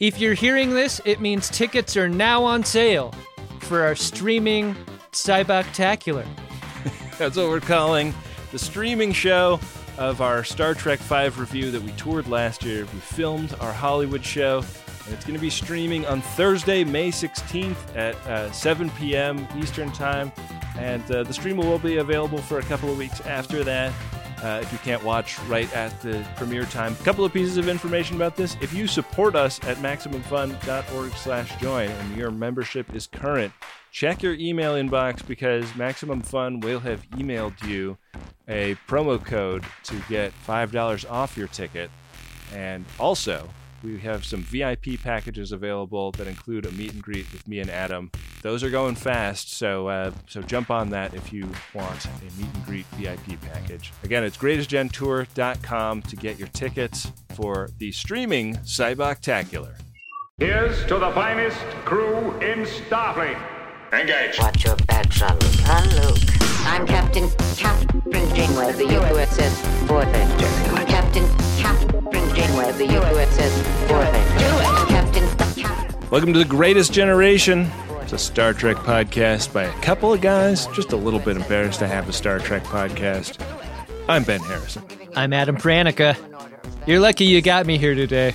If you're hearing this, it means tickets are now on sale for our streaming Cyboctacular. That's what we're calling the streaming show of our Star Trek V review that we toured last year. We filmed our Hollywood show, and it's going to be streaming on Thursday, May 16th at 7 p.m. Eastern Time. And the stream will be available for a couple of weeks after that. If you can't watch right at the premiere time. A couple of pieces of information about this. If you support us at MaximumFun.org/join and your membership is current, check your email inbox because Maximum Fun will have emailed you a promo code to get $5 off your ticket. And also, we have some VIP packages available that include a meet and greet with me and Adam. Those are going fast, so jump on that if you want a meet and greet VIP package. Again, it's greatestgentour.com to get your tickets for the streaming Cyboctacular. Here's to the finest crew in Starfleet. Engage. Watch your back, Jean-Luc. Luke. I'm Captain Janeway of the USS Voyager. Captain Janeway of the USS Voyager. Captain. Welcome to The Greatest Generation. It's a Star Trek podcast by a couple of guys. Just a little bit embarrassed to have a Star Trek podcast. I'm Ben Harrison. I'm Adam Pranica. You're lucky you got me here today.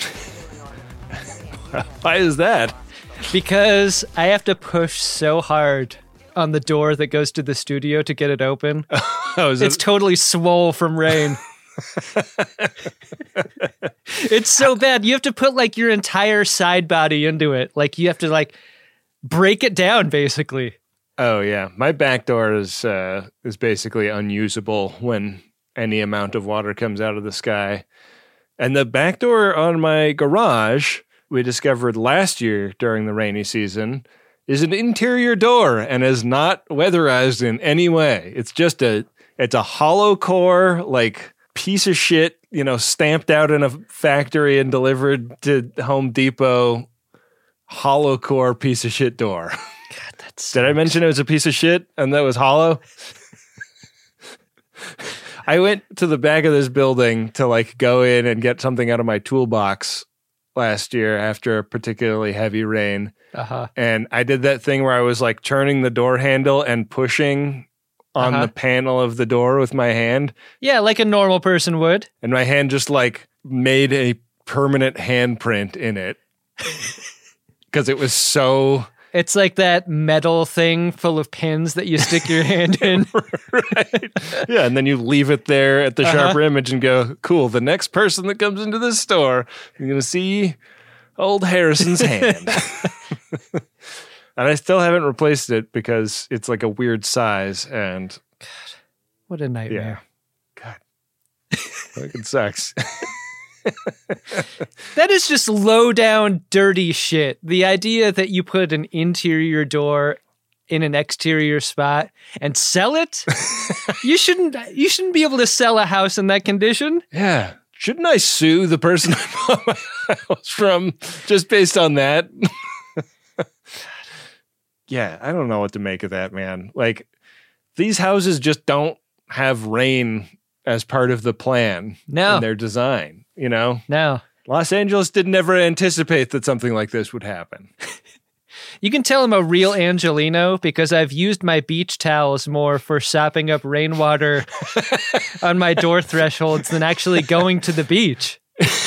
Why is that? Because I have to push so hard on the door that goes to the studio to get it open. It's totally swole from rain. It's so bad. You have to put like your entire side body into it. Like you have to like break it down basically. Oh yeah. My back door is basically unusable when any amount of water comes out of the sky. And the back door on my garage, we discovered last year during the rainy season, is an interior door and is not weatherized in any way. It's just it's a hollow core, like piece of shit, stamped out in a factory and delivered to Home Depot, hollow core piece of shit door. God, that's. Did I mention it was a piece of shit and that was hollow? I went to the back of this building to like go in and get something out of my toolbox last year after a particularly heavy rain. And I did that thing where I was like turning the door handle and pushing on the panel of the door with my hand. Yeah, like a normal person would. And my hand just like made a permanent handprint in it because it was so... It's like that metal thing full of pins that you stick your hand in. Right. Yeah, and then you leave it there at the sharper image and go, cool, the next person that comes into this store, you're going to see old Harrison's hand. And I still haven't replaced it because it's like a weird size and... God, what a nightmare. Yeah. God. Fucking sucks. That is just low down dirty shit. The idea that you put an interior door in an exterior spot and sell it, you shouldn't be able to sell a house in that condition. Yeah. Shouldn't I sue the person I bought my house from just based on that? Yeah, I don't know what to make of that, man. Like, these houses just don't have rain as part of the plan in their design, No. Los Angeles didn't ever anticipate that something like this would happen. You can tell I'm a real Angelino because I've used my beach towels more for sopping up rainwater on my door thresholds than actually going to the beach.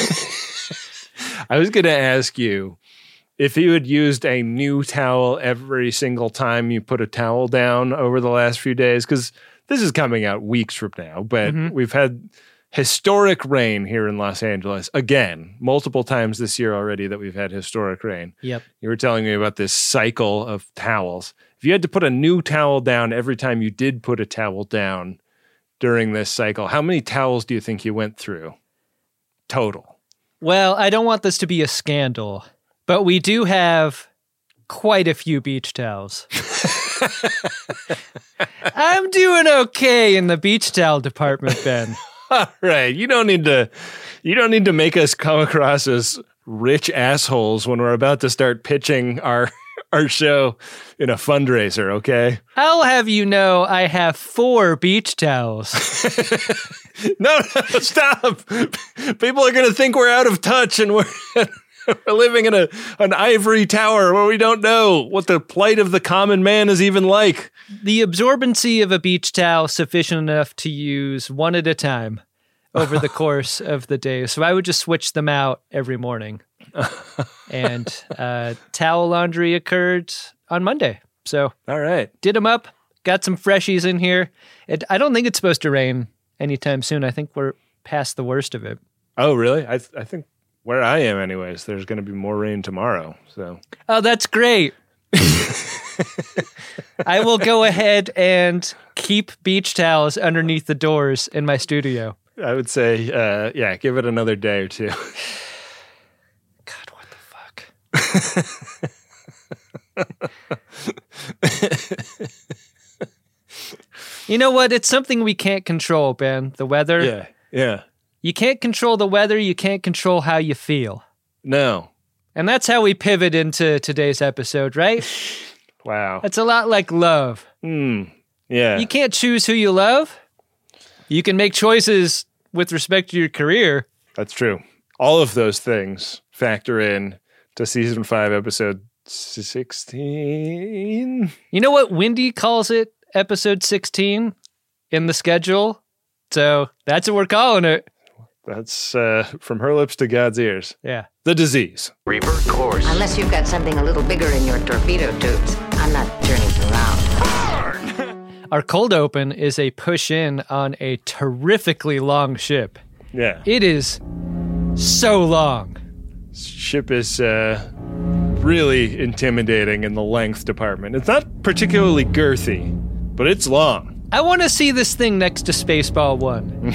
I was going to ask you if you had used a new towel every single time you put a towel down over the last few days, because this is coming out weeks from now, but we've had historic rain here in Los Angeles. Again, multiple times this year already that we've had historic rain. Yep. You were telling me about this cycle of towels. If you had to put a new towel down every time you did put a towel down during this cycle, how many towels do you think you went through total? Well, I don't want this to be a scandal, but we do have quite a few beach towels. I'm doing okay in the beach towel department, Ben. All right. You don't need to make us come across as rich assholes when we're about to start pitching our show in a fundraiser, okay? I'll have you know I have 4 beach towels. No, stop. People are going to think we're out of touch and We're living in an ivory tower where we don't know what the plight of the common man is even like. The absorbency of a beach towel sufficient enough to use one at a time over the course of the day. So I would just switch them out every morning. And towel laundry occurred on Monday. So All right. did them up, got some freshies in here. I don't think it's supposed to rain anytime soon. I think we're past the worst of it. Oh, really? I think where I am anyways, there's going to be more rain tomorrow. So Oh, that's great. I will go ahead and keep beach towels underneath the doors in my studio. I would say, give it another day or two. God, what the fuck? You know what? It's something we can't control, Ben. The weather. Yeah. You can't control the weather. You can't control how you feel. No. And that's how we pivot into today's episode, right? Wow. It's a lot like love. Yeah. You can't choose who you love. You can make choices with respect to your career. That's true. All of those things factor in to season 5, episode 16. You know what Wendy calls it? Episode 16 in the schedule. So that's what we're calling it. That's from her lips to God's ears. Yeah. The disease. Revert course. Unless you've got something a little bigger in your torpedo tubes, I'm not turning you around. Our cold open is a push in on a terrifically long ship. Yeah. It is so long. Ship is really intimidating in the length department. It's not particularly girthy, but it's long. I want to see this thing next to Spaceball 1.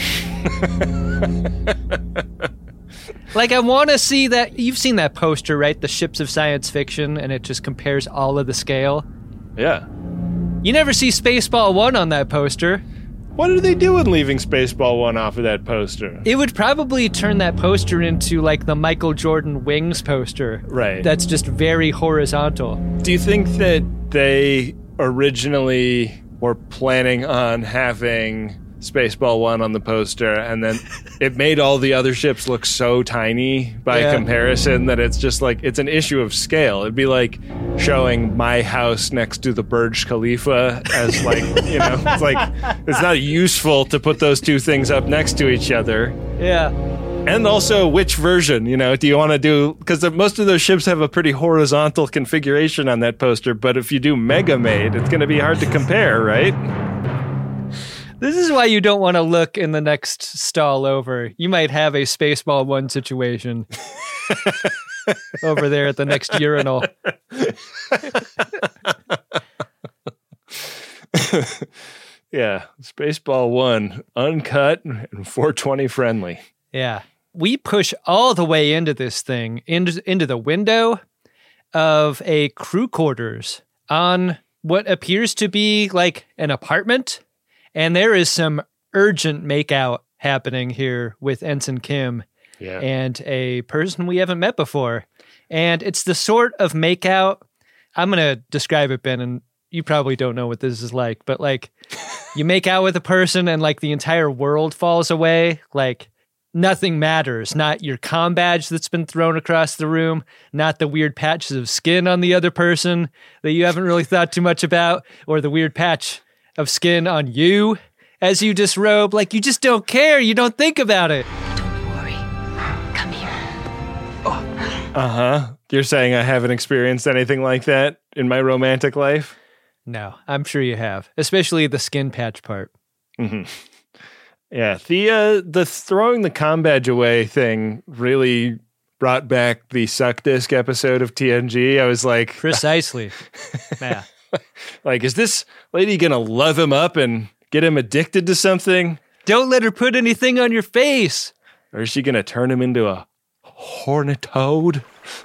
Like, I want to see that. You've seen that poster, right? The ships of science fiction, and it just compares all of the scale. Yeah. You never see Spaceball 1 on that poster. What are they doing leaving Spaceball 1 off of that poster? It would probably turn that poster into like the Michael Jordan Wings poster. Right. That's just very horizontal. Do you think that they originally were planning on having Spaceball 1 on the poster, and then it made all the other ships look so tiny by comparison that it's just like, it's an issue of scale. It'd be like showing my house next to the Burj Khalifa as like, it's like, it's not useful to put those two things up next to each other. Yeah. And also, which version, do you want to do, because most of those ships have a pretty horizontal configuration on that poster, but if you do Mega Made, it's going to be hard to compare, right? This is why you don't want to look in the next stall over. You might have a Spaceball 1 situation over there at the next urinal. Yeah, Spaceball 1, uncut and 420 friendly. Yeah. We push all the way into this thing, into the window of a crew quarters on what appears to be like an apartment. And there is some urgent makeout happening here with Ensign Kim and a person we haven't met before. And it's the sort of makeout, I'm going to describe it, Ben, and you probably don't know what this is like, but like you make out with a person and like the entire world falls away. Like nothing matters. Not your comm badge that's been thrown across the room, not the weird patches of skin on the other person that you haven't really thought too much about, or the weird patch of skin on you as you disrobe. Like, you just don't care. You don't think about it. Don't worry. Come here. Uh-huh. You're saying I haven't experienced anything like that in my romantic life? No, I'm sure you have, especially the skin patch part. Mm-hmm. Yeah, the throwing the comm badge away thing really brought back the Suck Disc episode of TNG. I was like... Precisely. Yeah. Like, is this lady gonna love him up and get him addicted to something? Don't let her put anything on your face. Or is she gonna turn him into a hornetoad?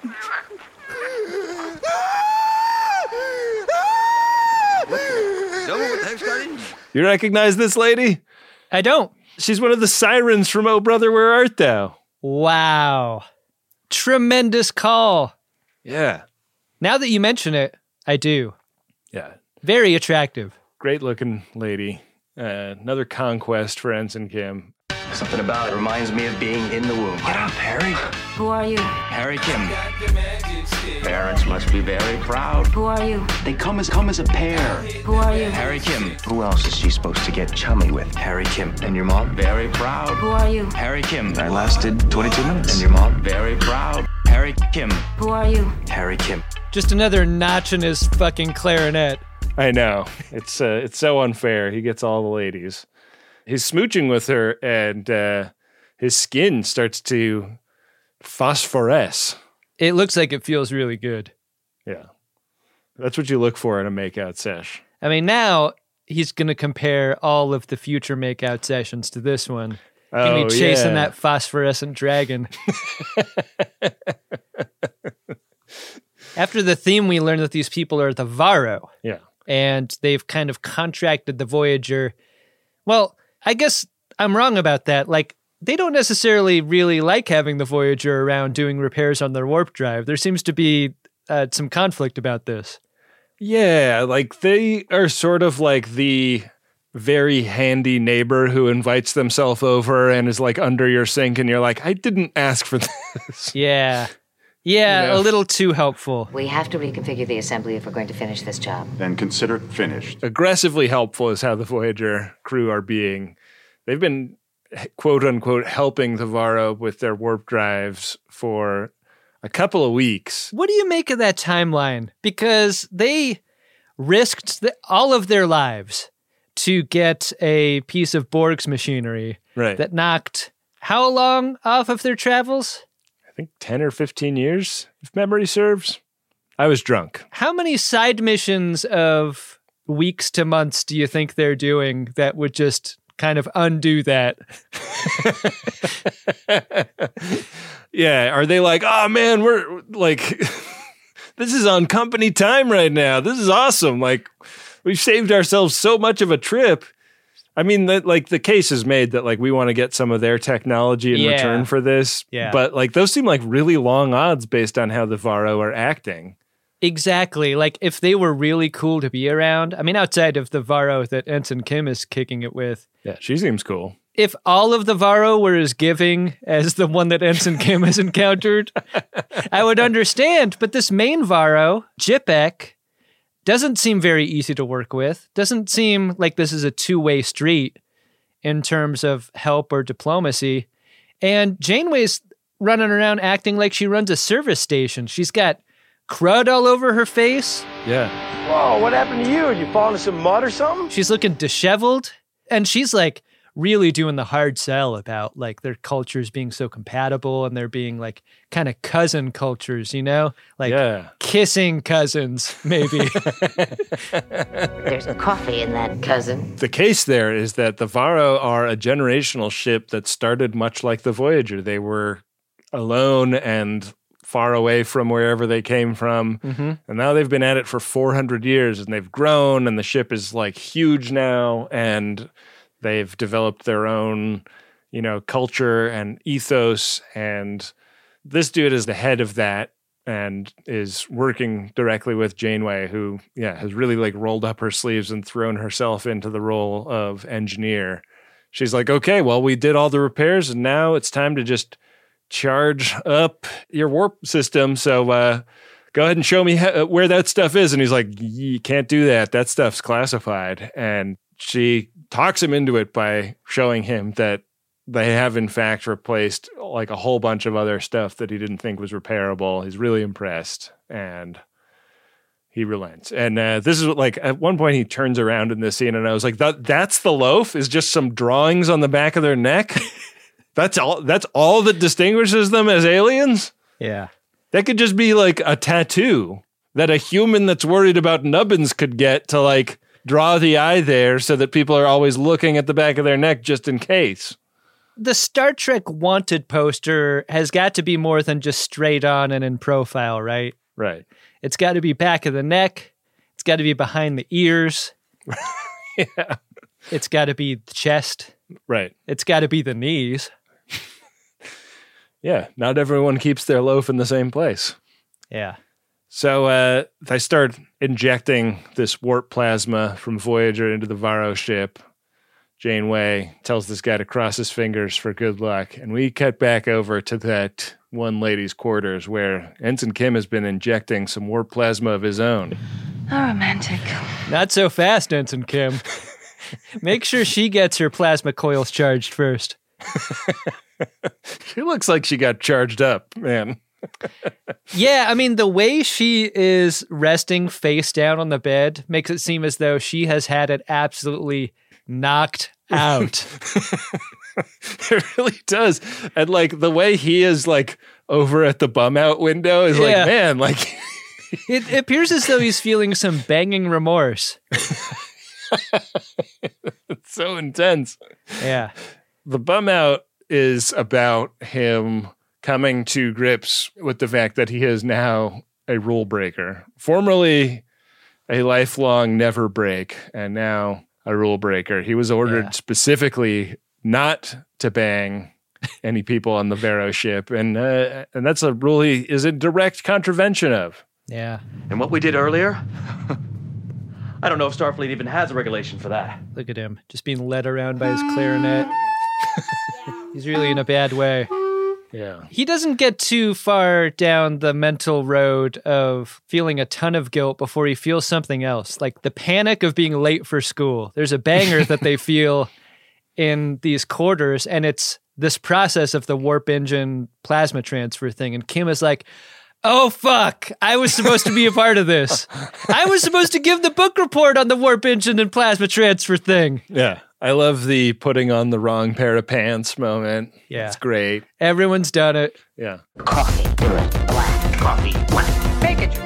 You recognize this lady? I don't. She's one of the sirens from Oh Brother, Where Art Thou? Wow. Tremendous call. Yeah. Now that you mention it, I do. Yeah. Very attractive. Great looking lady. Another conquest for Ensign Kim. Something about it reminds me of being in the womb. Get up, Harry. Who are you? Harry Kim. Parents must be very proud. Who are you? They come as a pair. Who are you? Harry Kim. Who else is she supposed to get chummy with? Harry Kim. And your mom? Very proud. Who are you? Harry Kim. I lasted 22 minutes. And your mom? Very proud. Harry Kim. Who are you? Harry Kim. Just another notch in his fucking clarinet. I know. It's so unfair. He gets all the ladies. He's smooching with her, and his skin starts to phosphoresce. It looks like it feels really good. Yeah. That's what you look for in a makeout sesh. I mean, now he's going to compare all of the future makeout sessions to this one. Gonna be chasing that phosphorescent dragon. After the theme, we learn that these people are the Varro. Yeah. And they've kind of contracted the Voyager. Well, I guess I'm wrong about that. Like, they don't necessarily really like having the Voyager around doing repairs on their warp drive. There seems to be some conflict about this. Yeah, like they are sort of like the very handy neighbor who invites themselves over and is like under your sink, and you're like, I didn't ask for this. Yeah. Yeah, You know? a little too helpful. We have to reconfigure the assembly if we're going to finish this job. Then consider it finished. Aggressively helpful is how the Voyager crew are being. They've been, quote unquote, helping the Varro with their warp drives for a couple of weeks. What do you make of that timeline? Because they risked all of their lives to get a piece of Borg's machinery Right. that knocked how long off of their travels? I think 10 or 15 years, if memory serves. I was drunk. How many side missions of weeks to months do you think they're doing that would just kind of undo that? Yeah, are they like, oh man, we're like, this is on company time right now. This is awesome. Like, we've saved ourselves so much of a trip. I mean, like the case is made that like we want to get some of their technology in return for this. Yeah. But like those seem like really long odds based on how the Varro are acting. Exactly. Like, if they were really cool to be around, I mean, outside of the Varro that Ensign Kim is kicking it with, Yeah, she seems cool. if all of the Varro were as giving as the one that Ensign Kim has encountered, I would understand. But this main Varro, Jipek, doesn't seem very easy to work with. Doesn't seem like this is a two-way street in terms of help or diplomacy. And Janeway's running around acting like she runs a service station. She's got crud all over her face. Yeah. Whoa, what happened to you? Did you fall into some mud or something? She's looking disheveled. And she's like really doing the hard sell about like their cultures being so compatible and they're being like kind of cousin cultures, you know? Like Yeah. kissing cousins, maybe. There's coffee in that, cousin. The case there is that the Varro are a generational ship that started much like the Voyager. They were alone and far away from wherever they came from. Mm-hmm. And now they've been at it for 400 years and they've grown and the ship is like huge now and they've developed their own, you know, culture and ethos. And this dude is the head of that and is working directly with Janeway, who, has really like rolled up her sleeves and thrown herself into the role of engineer. She's like, okay, well, we did all the repairs and now it's time to just charge up your warp system. So go ahead and show me where that stuff is. And he's like, you can't do that. That stuff's classified. And she talks him into it by showing him that they have in fact replaced like a whole bunch of other stuff that he didn't think was repairable. He's really impressed and he relents. And this is what, like, at one point he turns around in this scene and I was like, that's the loaf is just some drawings on the back of their neck. That's all that distinguishes them as aliens. Yeah. That could just be like a tattoo that a human that's worried about nubbins could get to like draw the eye there so that people are always looking at the back of their neck just in case. The Star Trek wanted poster has got to be more than just straight on and in profile, right? Right. It's got to be back of the neck. It's got to be behind the ears. Yeah. It's got to be the chest. Right. It's got to be the knees. Yeah. Not everyone keeps their loaf in the same place. Yeah. So they start injecting this warp plasma from Voyager into the Varro ship. Janeway tells this guy to cross his fingers for good luck. And we cut back over to that one lady's quarters where Ensign Kim has been injecting some warp plasma of his own. How romantic. Not so fast, Ensign Kim. Make sure she gets her plasma coils charged first. She looks like she got charged up, man. Yeah, I mean, the way she is resting face down on the bed makes it seem as though she has had it absolutely knocked out. It really does. And like the way he is like over at the bum out window is like, man, like it appears as though he's feeling some banging remorse. It's so intense. Yeah. The bum out is about him coming to grips with the fact that he is now a rule breaker, formerly a lifelong never break, and now a rule breaker. He was ordered specifically not to bang any people on the Vero ship, and that's a rule he is in direct contravention of. Yeah. And what we did earlier, I don't know if Starfleet even has a regulation for that. Look at him, just being led around by his clarinet. He's really in a bad way. Yeah. He doesn't get too far down the mental road of feeling a ton of guilt before he feels something else, like the panic of being late for school. There's a banger that they feel in these quarters, and it's this process of the warp engine plasma transfer thing. And Kim is like, oh, fuck, I was supposed to be a part of this. I was supposed to give the book report on the warp engine and plasma transfer thing. Yeah. I love the putting on the wrong pair of pants moment. Yeah. It's great. Everyone's done it. Yeah. Coffee, do it black. Coffee, black.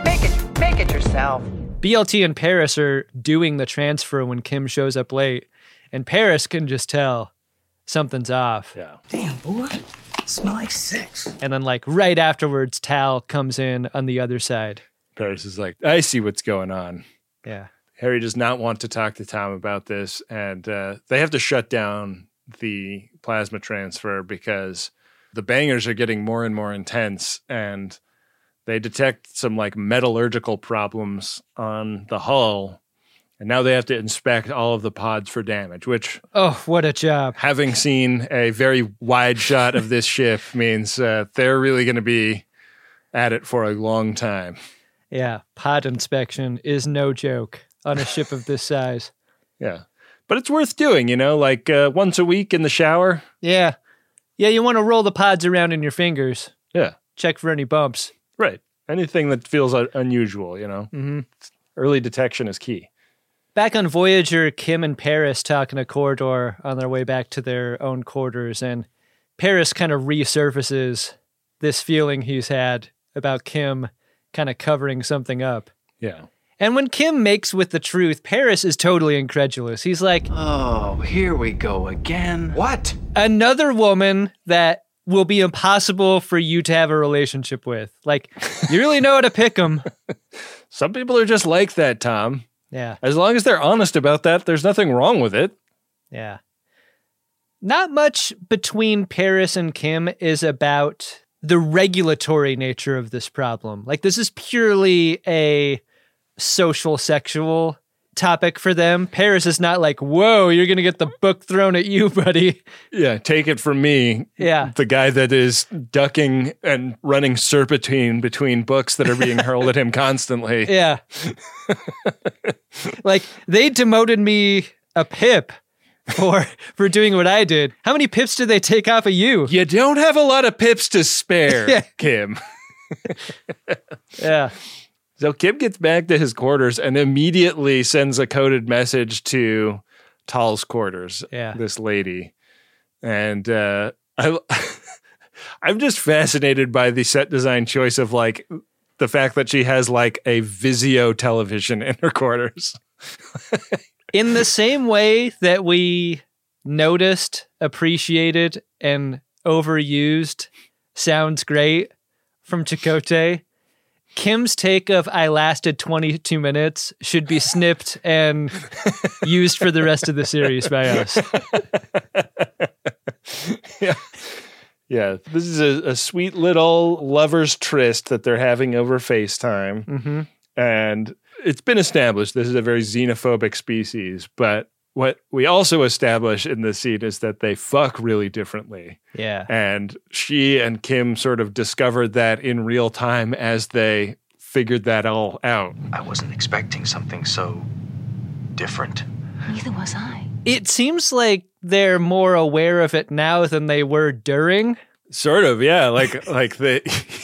Make it yourself. BLT and Paris are doing the transfer when Kim shows up late, and Paris can just tell something's off. Yeah. Damn, boy. Smell like sex. And then, like, right afterwards, Tal comes in on the other side. Paris is like, I see what's going on. Yeah. Harry does not want to talk to Tom about this, and they have to shut down the plasma transfer because the bangers are getting more and more intense, and they detect some like metallurgical problems on the hull, and now they have to inspect all of the pods for damage, which... Oh, what a job. Having seen a very wide shot of this ship means they're really going to be at it for a long time. Yeah, pod inspection is no joke on a ship of this size. Yeah. But it's worth doing, you know, like once a week in the shower. Yeah. Yeah, you want to roll the pods around in your fingers. Yeah. Check for any bumps. Right. Anything that feels unusual, you know. Mm-hmm. Early detection is key. Back on Voyager, Kim and Paris talk in a corridor on their way back to their own quarters, and Paris kind of resurfaces this feeling he's had about Kim kind of covering something up. Yeah. And when Kim makes with the truth, Paris is totally incredulous. He's like, Oh, here we go again. What? another woman that will be impossible for you to have a relationship with. Like, you really know how to pick them. Some people are just like that, Tom. Yeah. As long as they're honest about that, there's nothing wrong with it. Yeah. Not much between Paris and Kim is about the regulatory nature of this problem. Like, this is purely a social sexual topic for them. Paris is not like, whoa, you're going to get the book thrown at you, buddy. Yeah, take it from me. Yeah. The guy that is ducking and running serpentine between books that are being hurled at him constantly. Yeah. Like, they demoted me a pip for doing what I did. How many pips did they take off of you? You don't have a lot of pips to spare, Yeah. Kim. Yeah. So Kim gets back to his quarters and immediately sends a coded message to Tal's quarters, Yeah. this lady. And I'm just fascinated by the set design choice of like the fact that she has like a Vizio television in her quarters. In the same way that we noticed, appreciated, and overused Sounds Great from Chakotay, Kim's take of I lasted 22 minutes should be snipped and used for the rest of the series by us. Yeah. Yeah. This is a sweet little lover's tryst that they're having over FaceTime. Mm-hmm. And it's been established this is a very xenophobic species, but what we also establish in this scene is that they fuck really differently. Yeah. And she and Kim sort of discovered that in real time as they figured that all out. I wasn't expecting something so different. Neither was I. It seems like they're more aware of it now than they were during. Sort of, yeah. Like they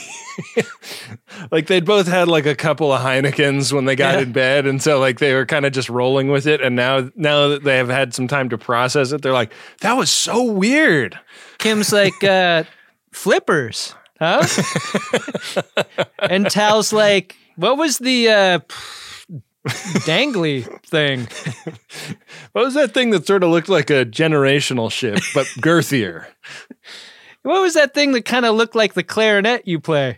like they'd both had like a couple of Heinekens when they got in bed, and so like they were kind of just rolling with it, and now that they have had some time to process it, they're like, that was so weird. Kim's like, flippers, huh? And Tal's like, what was the dangly thing? What was that thing that sort of looked like a generational ship, but girthier? What was that thing that kind of looked like the clarinet you play?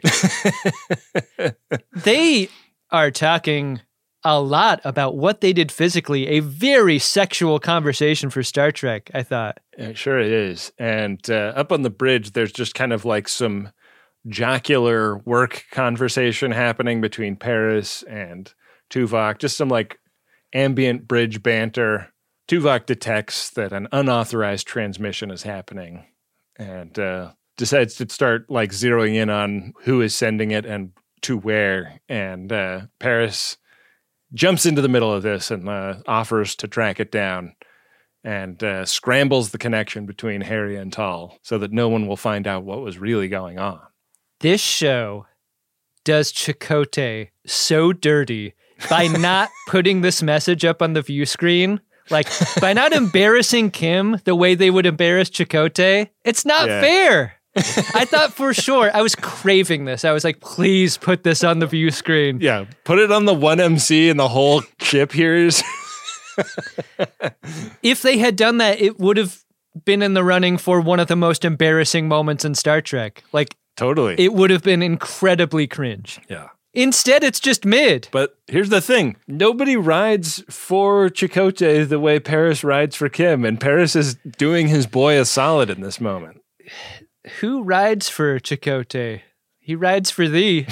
They are talking a lot about what they did physically. A very sexual conversation for Star Trek, I thought. Sure it is. And up on the bridge, there's just kind of like some jocular work conversation happening between Paris and Tuvok. Just some like ambient bridge banter. Tuvok detects that an unauthorized transmission is happening and decides to start like zeroing in on who is sending it and to where. And Paris jumps into the middle of this and offers to track it down and scrambles the connection between Harry and Tal so that no one will find out what was really going on. This show does Chakotay so dirty by not putting this message up on the view screen. Like, by not embarrassing Kim the way they would embarrass Chakotay, it's not fair. I thought for sure, I was craving this. I was like, please put this on the view screen. Yeah, put it on the 1MC and the whole ship hears. If they had done that, it would have been in the running for one of the most embarrassing moments in Star Trek. Like, totally. It would have been incredibly cringe. Yeah. Instead, it's just mid. But here's the thing. Nobody rides for Chakotay the way Paris rides for Kim, and Paris is doing his boy a solid in this moment. Who rides for Chakotay? He rides for thee.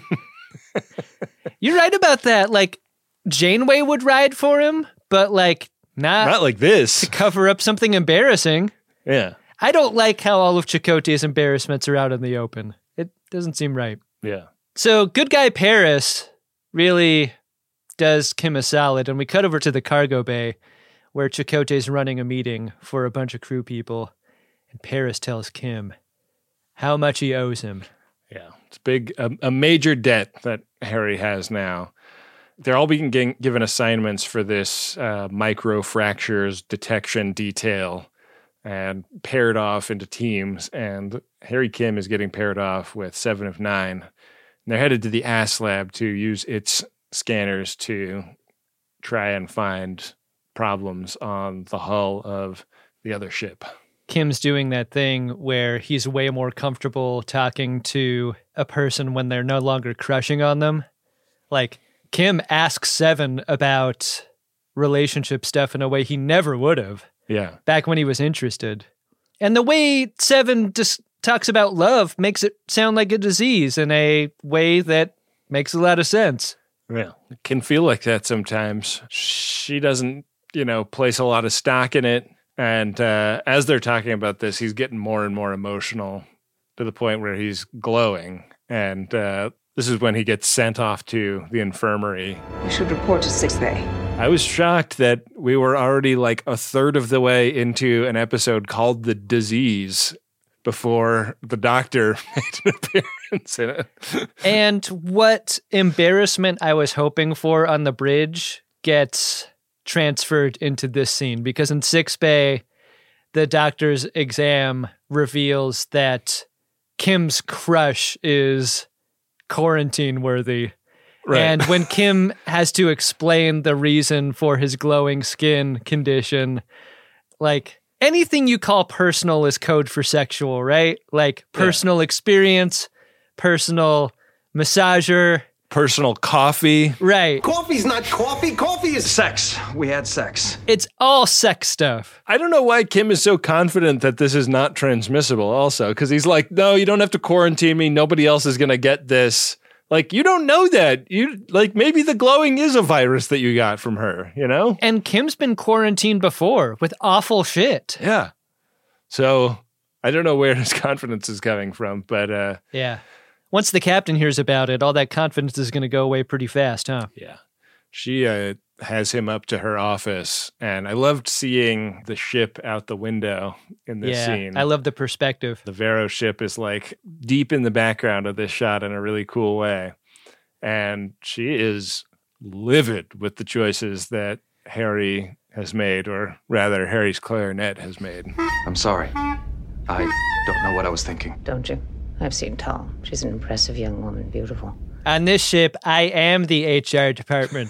You're right about that. Like, Janeway would ride for him, but like, not like this. To cover up something embarrassing. Yeah. I don't like how all of Chakotay's embarrassments are out in the open. It doesn't seem right. Yeah. So good guy Paris really does Kim a solid, and we cut over to the cargo bay where Chakotay's running a meeting for a bunch of crew people, and Paris tells Kim how much he owes him. Yeah, it's big, a major debt that Harry has now. They're all being given assignments for this microfractures detection detail and paired off into teams, and Harry Kim is getting paired off with 7 of 9. And they're headed to the ASS lab to use its scanners to try and find problems on the hull of the other ship. Kim's doing that thing where he's way more comfortable talking to a person when they're no longer crushing on them. Like, Kim asks 7 about relationship stuff in a way he never would have. Yeah. Back when he was interested. And the way 7 just talks about love makes it sound like a disease in a way that makes a lot of sense. Yeah, it can feel like that sometimes. She doesn't, place a lot of stock in it. And as they're talking about this, he's getting more and more emotional to the point where he's glowing. And this is when he gets sent off to the infirmary. You should report to 6th A. I was shocked that we were already like a third of the way into an episode called The Disease before the doctor made an appearance in it. And what embarrassment I was hoping for on the bridge gets transferred into this scene, because in 6 Bay, the doctor's exam reveals that Kim's crush is quarantine worthy. Right. And when Kim has to explain the reason for his glowing skin condition, like, anything you call personal is code for sexual, right? Like personal experience, personal massager, personal coffee. Right. Coffee's not coffee. Coffee is sex. We had sex. It's all sex stuff. I don't know why Kim is so confident that this is not transmissible also, because he's like, no, you don't have to quarantine me. Nobody else is going to get this. Like, you don't know that. Maybe the glowing is a virus that you got from her, you know? And Kim's been quarantined before with awful shit. Yeah. So I don't know where his confidence is coming from, but yeah. Once the captain hears about it, all that confidence is going to go away pretty fast, huh? Yeah. She has him up to her office, and I loved seeing the ship out the window in this scene. I love the perspective. The Vero ship is like deep in the background of this shot in a really cool way. And she is livid with the choices that Harry has made, or rather Harry's clarinet has made. I'm sorry. I don't know what I was thinking. Don't you? I've seen Tom. She's an impressive young woman, beautiful. On this ship, I am the HR department.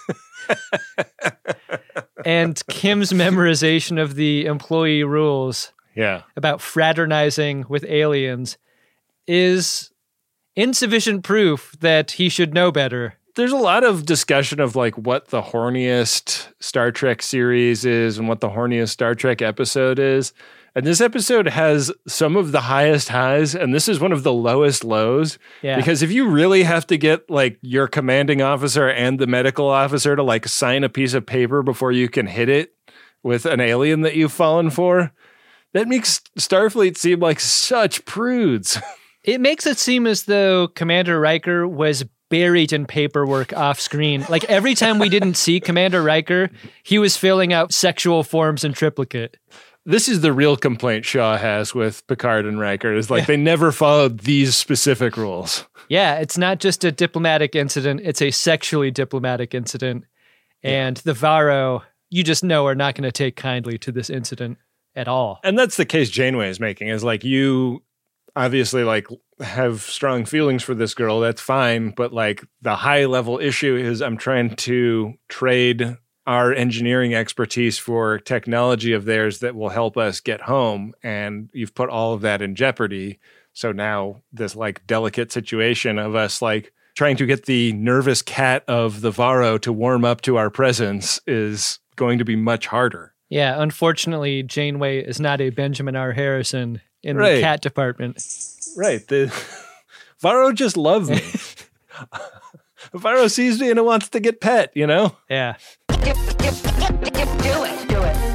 And Kim's memorization of the employee rules about fraternizing with aliens is insufficient proof that he should know better. There's a lot of discussion of like what the horniest Star Trek series is and what the horniest Star Trek episode is. And this episode has some of the highest highs, and this is one of the lowest lows. Yeah. Because if you really have to get like your commanding officer and the medical officer to like sign a piece of paper before you can hit it with an alien that you've fallen for, that makes Starfleet seem like such prudes. It makes it seem as though Commander Riker was buried in paperwork off screen. Like every time we didn't see Commander Riker, he was filling out sexual forms in triplicate. This is the real complaint Shaw has with Picard and Riker, is like they never followed these specific rules. Yeah, it's not just a diplomatic incident, it's a sexually diplomatic incident. And the Varo, you just know, are not going to take kindly to this incident at all. And that's the case Janeway is making, is like, you obviously like have strong feelings for this girl, that's fine, but like the high level issue is I'm trying to trade our engineering expertise for technology of theirs that will help us get home, and you've put all of that in jeopardy. So now this like delicate situation of us like trying to get the nervous cat of the Varo to warm up to our presence is going to be much harder. Yeah, unfortunately, Janeway is not a Benjamin R. Harrison in the cat department. Right. The Varo just loves me. Varo sees me and it wants to get pet, you know? Yeah. Do it. Do it.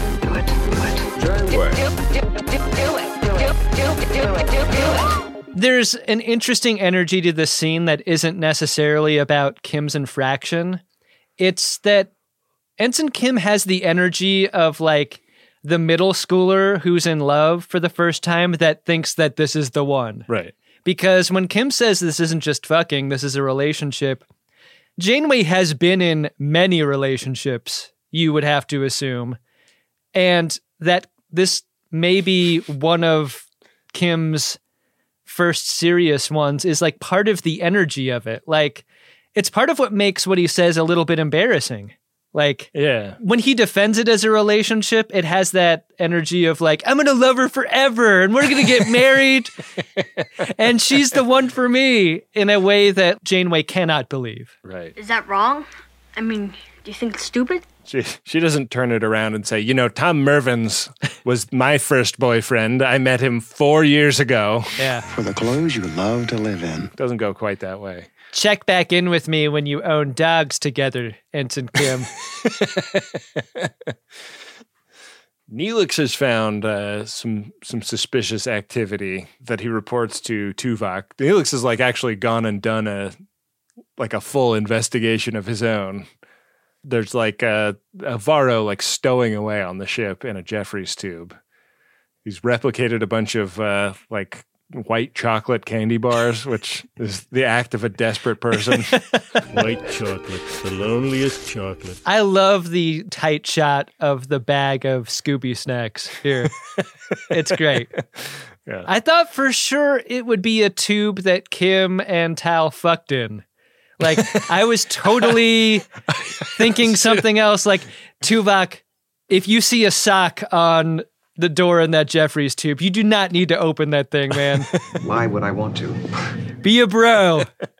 There's an interesting energy to this scene that isn't necessarily about Kim's infraction. It's that Ensign Kim has the energy of like the middle schooler who's in love for the first time that thinks that this is the one. Right. Because when Kim says this isn't just fucking, this is a relationship, Janeway has been in many relationships, you would have to assume. And that this may be one of Kim's first serious ones is like part of the energy of it. Like, it's part of what makes what he says a little bit embarrassing. Like, when he defends it as a relationship, it has that energy of like, I'm going to love her forever and we're going to get married and she's the one for me, in a way that Janeway cannot believe. Right. Is that wrong? I mean, do you think it's stupid? She doesn't turn it around and say, you know, Tom Mervins was my first boyfriend. I met him 4 years ago. Yeah. For the clothes you love to live in. Doesn't go quite that way. Check back in with me when you own dogs together, Ensign Kim. Neelix has found some suspicious activity that he reports to Tuvok. Neelix has like actually gone and done a full investigation of his own. There's like a Varo like stowing away on the ship in a Jeffries tube. He's replicated a bunch of like white chocolate candy bars, which is the act of a desperate person. White chocolate, the loneliest chocolate. I love the tight shot of the bag of Scooby snacks here. It's great. Yeah. I thought for sure it would be a tube that Kim and Tal fucked in. Like, I was totally thinking something else. Like, Tuvok, if you see a sock on the door in that Jeffries tube, you do not need to open that thing, man. Why would I want to? Be a bro.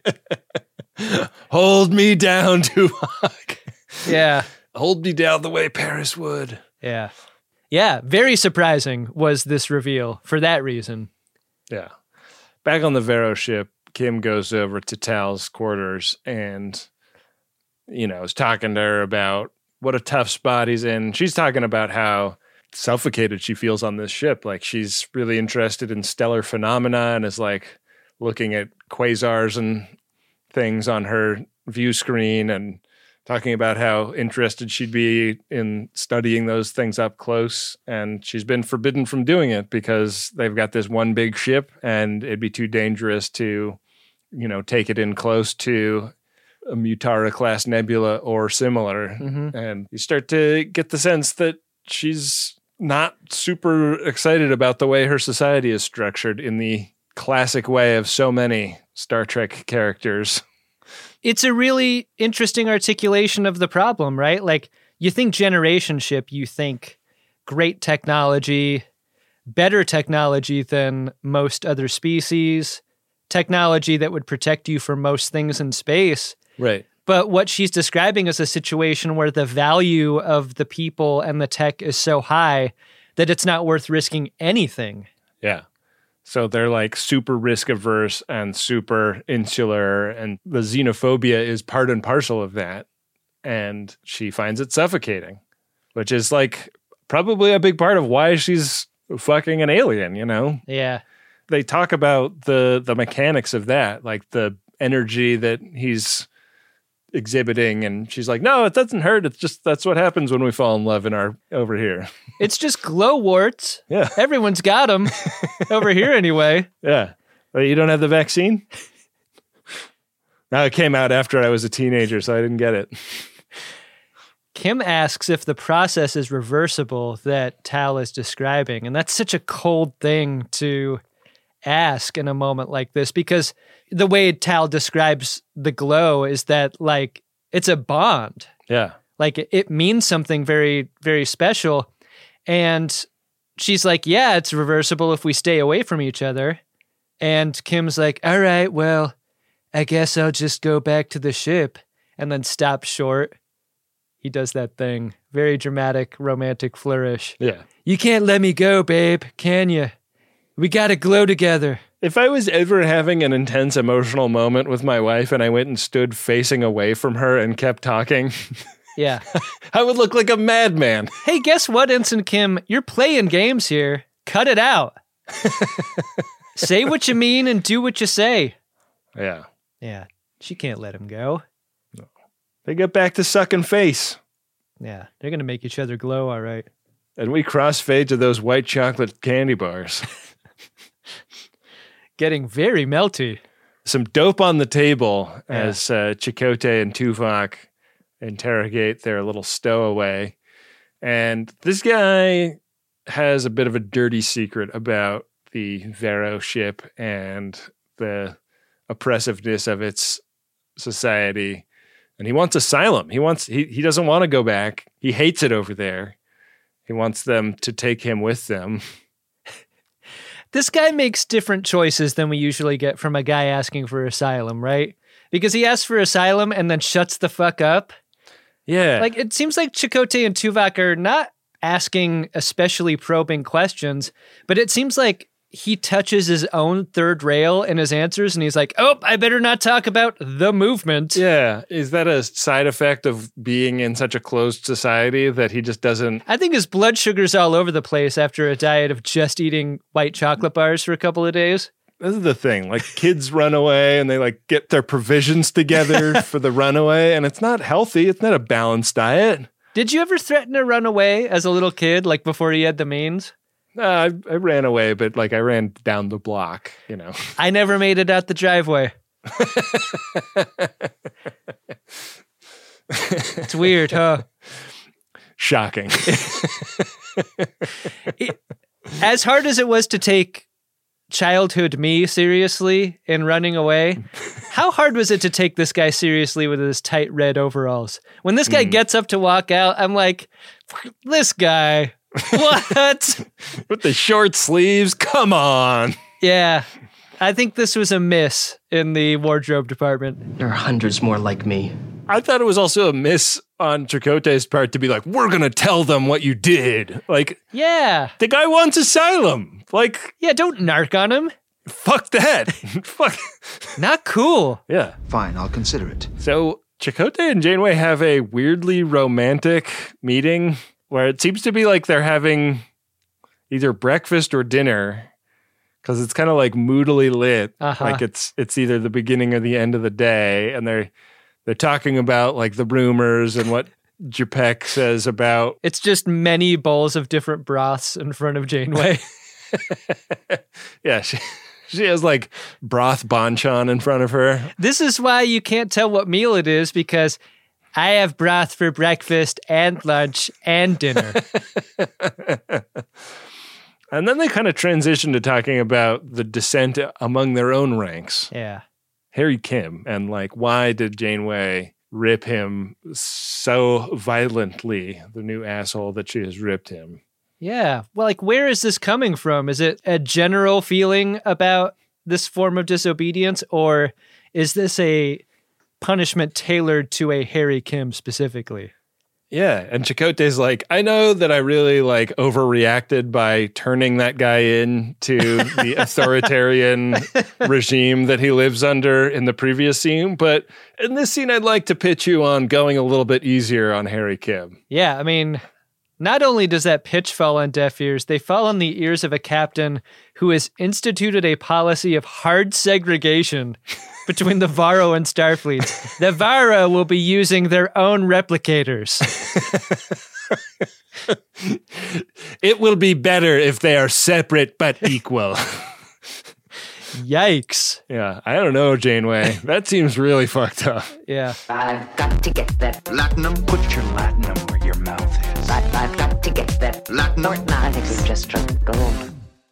Hold me down, Tuvok. Yeah. Hold me down the way Paris would. Yeah. Yeah. Very surprising was this reveal for that reason. Yeah. Back on the Vero ship, Kim goes over to Tal's quarters and, is talking to her about what a tough spot he's in. She's talking about how suffocated she feels on this ship. Like, she's really interested in stellar phenomena and is like looking at quasars and things on her view screen and talking about how interested she'd be in studying those things up close. And she's been forbidden from doing it because they've got this one big ship and it'd be too dangerous to, take it in close to a Mutara-class nebula or similar. Mm-hmm. And you start to get the sense that she's not super excited about the way her society is structured in the classic way of so many Star Trek characters. It's a really interesting articulation of the problem, right? Like, you think generation ship, you think great technology, better technology than most other species, technology that would protect you from most things in space. Right. But what she's describing is a situation where the value of the people and the tech is so high that it's not worth risking anything. Yeah. So they're like super risk averse and super insular, and the xenophobia is part and parcel of that. And she finds it suffocating, which is like probably a big part of why she's fucking an alien, Yeah. They talk about the mechanics of that, like the energy that he's exhibiting, and she's like, no, it doesn't hurt. It's just, that's what happens when we fall in love over here. It's just glow warts. Yeah. Everyone's got them over here anyway. Yeah. But you don't have the vaccine? Now, it came out after I was a teenager, so I didn't get it. Kim asks if the process is reversible that Tal is describing. And that's such a cold thing to ask in a moment like this, because the way Tal describes the glow is that, like, it's a bond. Yeah. Like, it means something very, very special. And she's like, yeah, it's reversible if we stay away from each other. And Kim's like, all right, well, I guess I'll just go back to the ship, and then stops short. He does that thing. Very dramatic, romantic flourish. Yeah. You can't let me go, babe, can you? We got to glow together. If I was ever having an intense emotional moment with my wife and I went and stood facing away from her and kept talking, yeah, I would look like a madman. Hey, guess what, Ensign Kim? You're playing games here. Cut it out. Say what you mean and do what you say. Yeah. Yeah. She can't let him go. No. They get back to sucking face. Yeah. They're going to make each other glow, all right. And we crossfade to those white chocolate candy bars. Getting very melty. Some dope on the table as Chakotay and Tuvok interrogate their little stowaway. And this guy has a bit of a dirty secret about the Vero ship and the oppressiveness of its society. And he wants asylum. He doesn't want to go back. He hates it over there. He wants them to take him with them. This guy makes different choices than we usually get from a guy asking for asylum, right? Because he asks for asylum and then shuts the fuck up. Yeah. Like, it seems like Chakotay and Tuvok are not asking especially probing questions, but it seems like he touches his own third rail in his answers, and he's like, oh, I better not talk about the movement. Yeah. Is that a side effect of being in such a closed society that he just doesn't... I think his blood sugar's all over the place after a diet of just eating white chocolate bars for a couple of days. This is the thing. Like, kids run away and they like get their provisions together for the runaway, and it's not healthy. It's not a balanced diet. Did you ever threaten to run away as a little kid, like before he had the means? I ran away, but like I ran down the block, I never made it out the driveway. It's weird, huh? Shocking. As hard as it was to take childhood me seriously in running away, how hard was it to take this guy seriously with his tight red overalls? When this guy gets up to walk out, I'm like, this guy... What? With the short sleeves? Come on. Yeah. I think this was a miss in the wardrobe department. There are hundreds more like me. I thought it was also a miss on Chakotay's part to be like, we're going to tell them what you did. Like, yeah. The guy wants asylum. Like, yeah, don't narc on him. Fuck that. Fuck. Not cool. Yeah. Fine, I'll consider it. So Chakotay and Janeway have a weirdly romantic meeting where it seems to be like they're having either breakfast or dinner, because it's kind of like moodily lit. Like it's either the beginning or the end of the day, and they're talking about like the rumors and what Japek says about. It's just many bowls of different broths in front of Janeway. Yeah, she has like broth banchan in front of her. This is why you can't tell what meal it is, because I have broth for breakfast and lunch and dinner. And then they kind of transition to talking about the dissent among their own ranks. Yeah. Harry Kim, and like, why did Janeway rip him so violently, the new asshole that she has ripped him? Yeah. Well, like, where is this coming from? Is it a general feeling about this form of disobedience, or is this a punishment tailored to a Harry Kim specifically? Yeah. And Chakotay's like, I know that I really like overreacted by turning that guy into the authoritarian regime that he lives under in the previous scene. But in this scene, I'd like to pitch you on going a little bit easier on Harry Kim. Yeah. I mean, not only does that pitch fall on deaf ears, they fall on the ears of a captain who has instituted a policy of hard segregation between the Varro and Starfleet. The Varro will be using their own replicators. It will be better if they are separate but equal. Yikes. Yeah, I don't know, Janeway. That seems really fucked up. Yeah. I've got to get that Latinum? Put your Latinum where your mouth is. I've got to get that Latinum? I think we've just struck gold.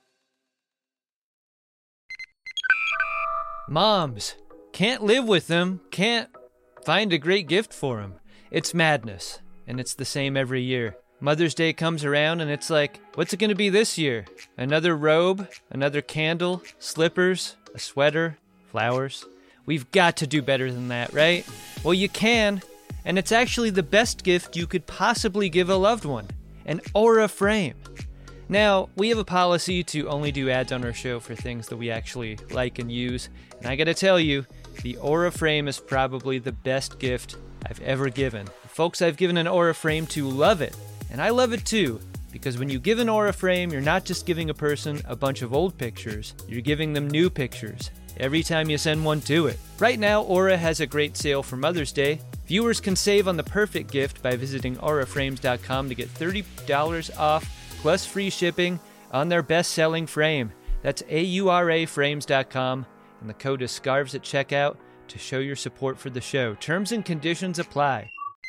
Moms. Can't live with them. Can't find a great gift for them. It's madness. And it's the same every year. Mother's Day comes around and it's like, what's it going to be this year? Another robe? Another candle? Slippers? A sweater? Flowers? We've got to do better than that, right? Well, you can. And it's actually the best gift you could possibly give a loved one. An Aura frame. Now, we have a policy to only do ads on our show for things that we actually like and use. And I gotta tell you, the Aura frame is probably the best gift I've ever given. The folks I've given an Aura frame to love it. And I love it too, because when you give an Aura frame, you're not just giving a person a bunch of old pictures, you're giving them new pictures every time you send one to it. Right now, Aura has a great sale for Mother's Day. Viewers can save on the perfect gift by visiting auraframes.com to get $30 off plus free shipping on their best-selling frame. That's auraframes.com, and the code is SCARVES at checkout to show your support for the show. Terms and conditions apply.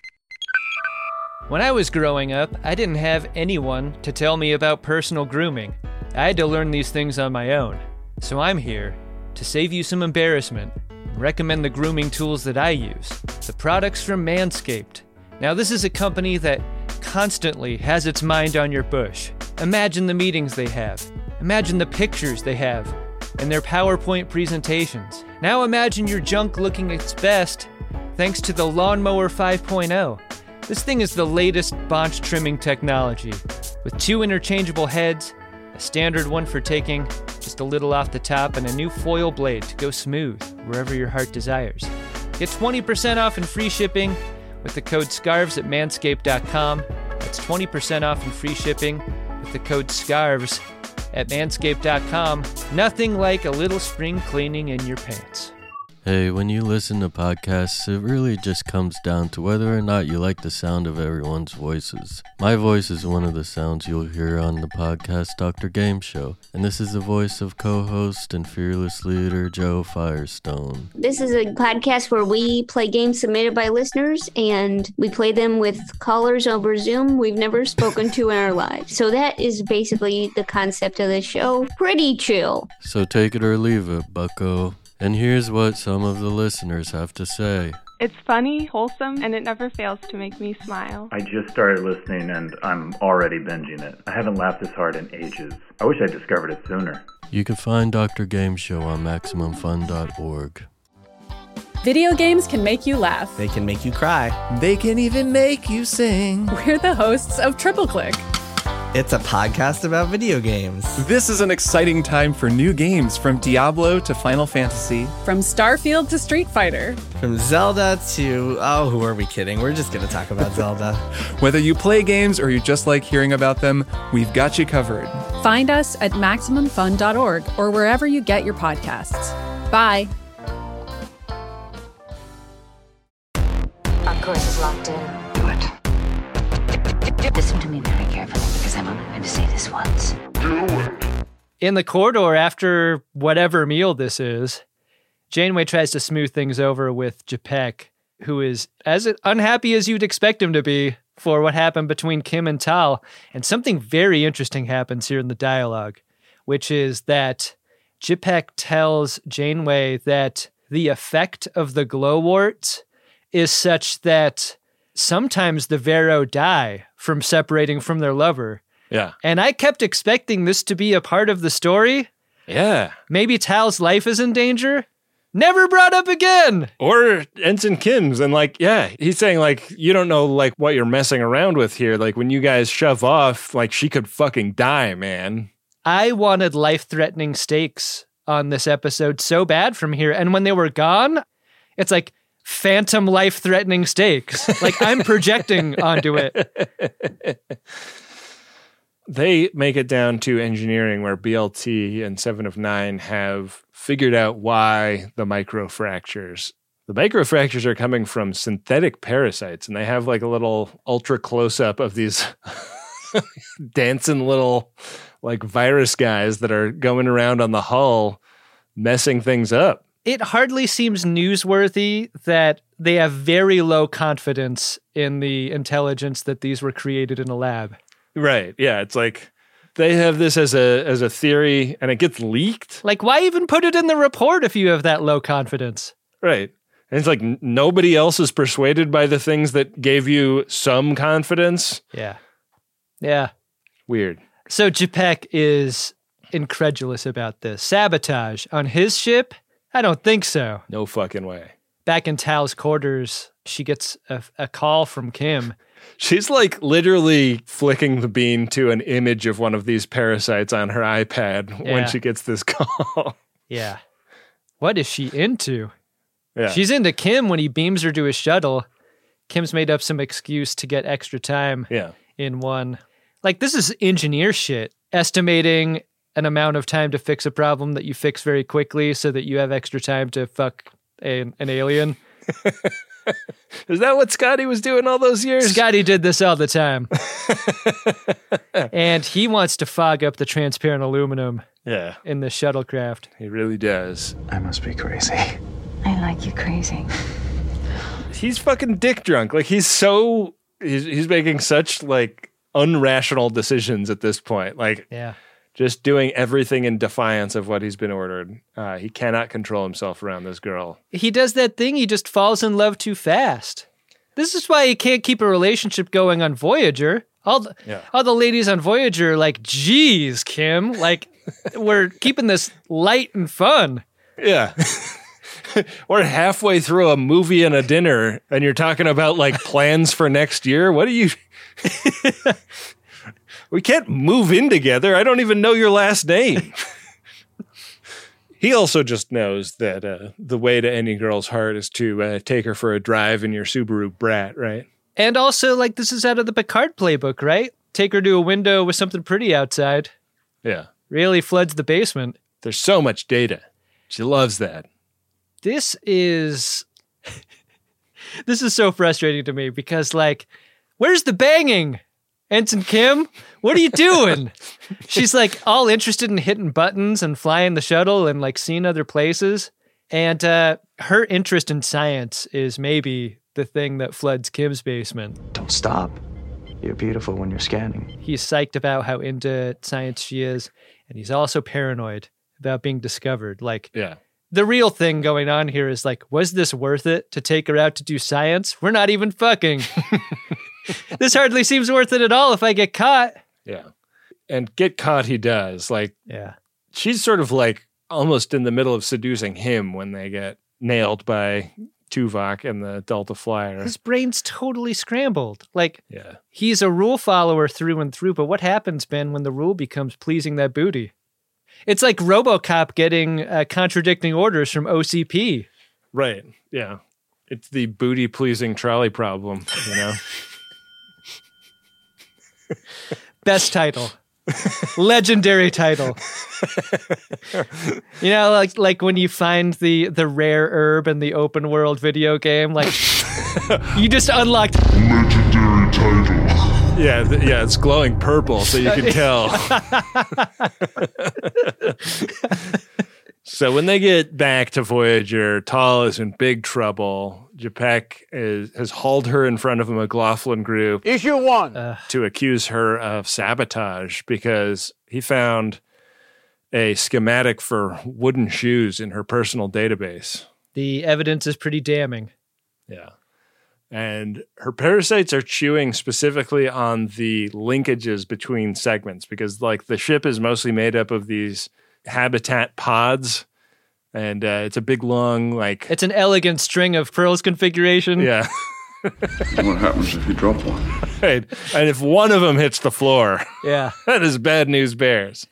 When I was growing up, I didn't have anyone to tell me about personal grooming. I had to learn these things on my own. So I'm here to save you some embarrassment and recommend the grooming tools that I use. The products from Manscaped. Now, this is a company that constantly has its mind on your bush. Imagine the meetings they have. Imagine the pictures they have and their PowerPoint presentations. Now imagine your junk looking its best thanks to the Lawnmower 5.0. This thing is the latest bonch trimming technology with 2 interchangeable heads, a standard one for taking just a little off the top, and a new foil blade to go smooth wherever your heart desires. Get 20% off and free shipping with the code SCARVES at manscaped.com. That's 20% off and free shipping with the code SCARVES at manscaped.com. Nothing like a little spring cleaning in your pants. Hey, when you listen to podcasts, it really just comes down to whether or not you like the sound of everyone's voices. My voice is one of the sounds you'll hear on the podcast Dr. Game Show, and this is the voice of co-host and fearless leader Joe Firestone. This is a podcast where we play games submitted by listeners, and we play them with callers over Zoom we've never spoken to in our lives. So that is basically the concept of the show. Pretty chill. So take it or leave it, bucko. And here's what some of the listeners have to say. It's funny, wholesome, and it never fails to make me smile. I just started listening and I'm already binging it. I haven't laughed this hard in ages. I wish I discovered it sooner. You can find Dr. Game Show on MaximumFun.org. Video games can make you laugh. They can make you cry. They can even make you sing. We're the hosts of Triple Click. It's a podcast about video games. This is an exciting time for new games, from Diablo to Final Fantasy. From Starfield to Street Fighter. From Zelda to, oh, who are we kidding? We're just going to talk about Zelda. Whether you play games or you just like hearing about them, we've got you covered. Find us at MaximumFun.org or wherever you get your podcasts. Bye. Our course is locked in. What? Listen to me very carefully, because I'm only going to say this once. Do it. In the corridor, after whatever meal this is, Janeway tries to smooth things over with Japek, who is as unhappy as you'd expect him to be for what happened between Kim and Tal. And something very interesting happens here in the dialogue, which is that Japek tells Janeway that the effect of the glowwort is such that sometimes the Vero die from separating from their lover. Yeah. And I kept expecting this to be a part of the story. Yeah. Maybe Tal's life is in danger. Never brought up again. Or Ensign Kim's. And like, yeah, he's saying like, you don't know like what you're messing around with here. Like when you guys shove off, like she could fucking die, man. I wanted life-threatening stakes on this episode so bad from here. And when they were gone, it's like, phantom life-threatening stakes. Like, I'm projecting onto it. They make it down to engineering where BLT and 7 of 9 have figured out why the microfractures. The microfractures are coming from synthetic parasites, and they have like a little ultra close-up of these dancing little like virus guys that are going around on the hull messing things up. It hardly seems newsworthy that they have very low confidence in the intelligence that these were created in a lab. Right. Yeah. It's like they have this as a theory and it gets leaked. Like, why even put it in the report if you have that low confidence? Right. And it's like nobody else is persuaded by the things that gave you some confidence. Yeah. Yeah. Weird. So Japek is incredulous about this. Sabotage on his ship? I don't think so. No fucking way. Back in Tal's quarters, she gets a call from Kim. She's like literally flicking the bean to an image of one of these parasites on her iPad when she gets this call. Yeah. What is she into? Yeah. She's into Kim when he beams her to his shuttle. Kim's made up some excuse to get extra time in one. Like, this is engineer shit. Estimating an amount of time to fix a problem that you fix very quickly so that you have extra time to fuck an alien. Is that what Scotty was doing all those years? Scotty did this all the time. And he wants to fog up the transparent aluminum in the shuttlecraft. He really does. I must be crazy. I like you crazy. He's fucking dick drunk. Like he's making such like unrational decisions at this point. Like, just doing everything in defiance of what he's been ordered. He cannot control himself around this girl. He does that thing. He just falls in love too fast. This is why he can't keep a relationship going on Voyager. All the ladies on Voyager are like, geez, Kim, like we're keeping this light and fun. Yeah. We're halfway through a movie and a dinner and you're talking about like plans for next year. What are you... We can't move in together. I don't even know your last name. He also just knows that the way to any girl's heart is to take her for a drive in your Subaru Brat, right? And also, like, this is out of the Picard playbook, right? Take her to a window with something pretty outside. Yeah. Really floods the basement. There's so much data. She loves that. This is so frustrating to me because, like, where's the banging? Ensign Kim, what are you doing? She's like all interested in hitting buttons and flying the shuttle and like seeing other places. And her interest in science is maybe the thing that floods Kim's basement. Don't stop. You're beautiful when you're scanning. He's psyched about how into science she is. And he's also paranoid about being discovered. Like, the real thing going on here is like, was this worth it to take her out to do science? We're not even fucking. This hardly seems worth it at all if I get caught. Yeah. And get caught he does. Like, she's sort of like almost in the middle of seducing him when they get nailed by Tuvok and the Delta Flyer. His brain's totally scrambled. Like, Yeah. he's a rule follower through and through, but what happens, Ben, when the rule becomes pleasing that booty? It's like RoboCop getting contradicting orders from OCP. Right. Yeah. It's the booty-pleasing trolley problem, you know? Best title. Legendary title. You know, like when you find the rare herb in the open world video game, like you just unlocked legendary title. Yeah, it's glowing purple, so you can tell. So when they get back to Voyager, Tal is in big trouble. Japek has hauled her in front of a McLaughlin group. Issue 1. To accuse her of sabotage because he found a schematic for wooden shoes in her personal database. The evidence is pretty damning. Yeah. And her parasites are chewing specifically on the linkages between segments because, like, the ship is mostly made up of these habitat pods, and it's a big, long, like... It's an elegant string of pearls configuration. Yeah. What happens if you drop one? Right. And if one of them hits the floor, yeah, that is bad news bears.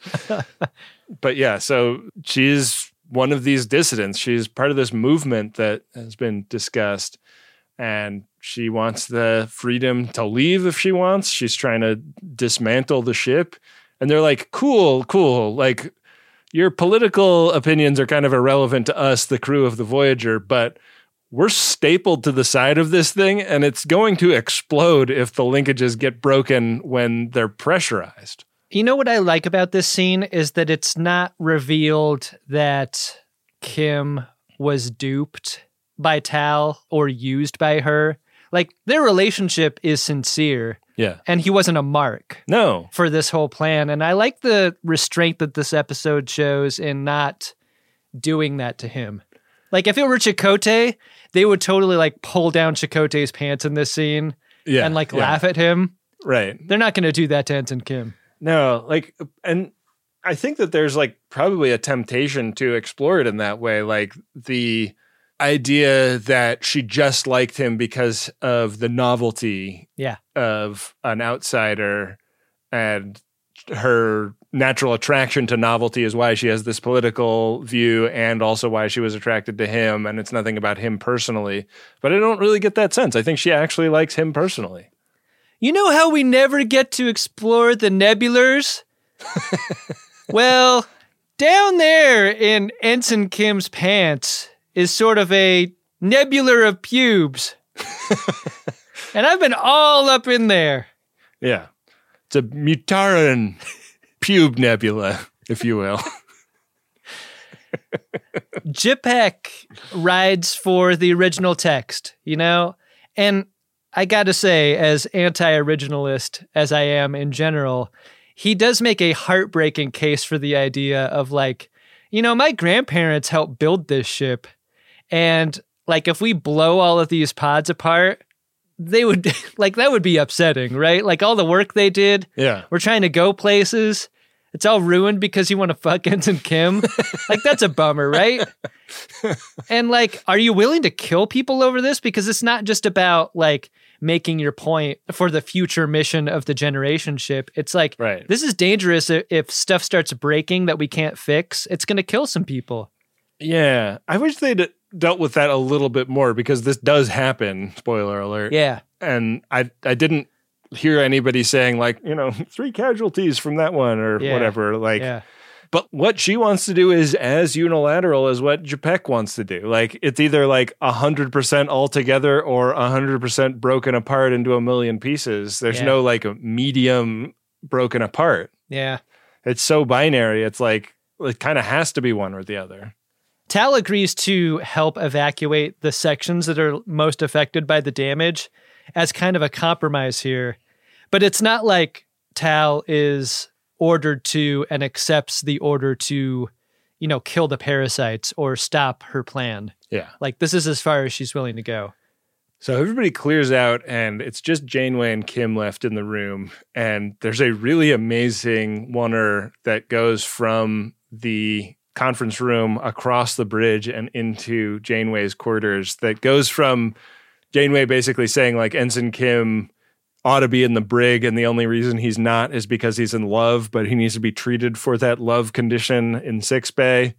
But yeah, so she's one of these dissidents. She's part of this movement that has been discussed. And she wants the freedom to leave if she wants. She's trying to dismantle the ship. And they're like, cool. Like, your political opinions are kind of irrelevant to us, the crew of the Voyager, but we're stapled to the side of this thing, and it's going to explode if the linkages get broken when they're pressurized. You know what I like about this scene is that it's not revealed that Kim was duped by Tal or used by her. Like, their relationship is sincere. Yeah. And he wasn't a mark. No. For this whole plan. And I like the restraint that this episode shows in not doing that to him. Like, if it were Chakotay, they would totally, like, pull down Chakotay's pants in this scene and, like, laugh at him. Right. They're not going to do that to Ensign Kim. No, like, and I think that there's, like, probably a temptation to explore it in that way. Like, the idea that she just liked him because of the novelty of an outsider, and her natural attraction to novelty is why she has this political view and also why she was attracted to him, and it's nothing about him personally. But I don't really get that sense. I think she actually likes him personally. You know how we never get to explore the nebulars? Well, down there in Ensign Kim's pants is sort of a nebular of pubes. And I've been all up in there. Yeah. It's a Mutaran pube nebula, if you will. Japek rides for the original text, you know? And I gotta say, as anti-originalist as I am in general, he does make a heartbreaking case for the idea of, like, you know, my grandparents helped build this ship. And, like, if we blow all of these pods apart, they would, like, that would be upsetting, right? Like, all the work they did. Yeah. We're trying to go places. It's all ruined because you want to fuck Ensign Kim. Like, that's a bummer, right? And, like, are you willing to kill people over this? Because it's not just about, like, making your point for the future mission of the generation ship. It's like, this is dangerous. If stuff starts breaking that we can't fix, it's going to kill some people. Yeah. I wish they'd dealt with that a little bit more, because this does happen. Spoiler alert. Yeah. And I didn't hear anybody saying, like, you know, 3 casualties from that one or whatever. Like, but what she wants to do is as unilateral as what Japek wants to do. Like, it's either like 100% altogether or 100% broken apart into a million pieces. There's no, like, a medium broken apart. Yeah. It's so binary. It's like, it kind of has to be one or the other. Tal agrees to help evacuate the sections that are most affected by the damage as kind of a compromise here. But it's not like Tal is ordered to and accepts the order to, you know, kill the parasites or stop her plan. Yeah. Like, this is as far as she's willing to go. So everybody clears out, and it's just Janeway and Kim left in the room. And there's a really amazing oneer that goes from the conference room across the bridge and into Janeway's quarters that goes from Janeway basically saying like Ensign Kim ought to be in the brig and the only reason he's not is because he's in love, but he needs to be treated for that love condition in sickbay,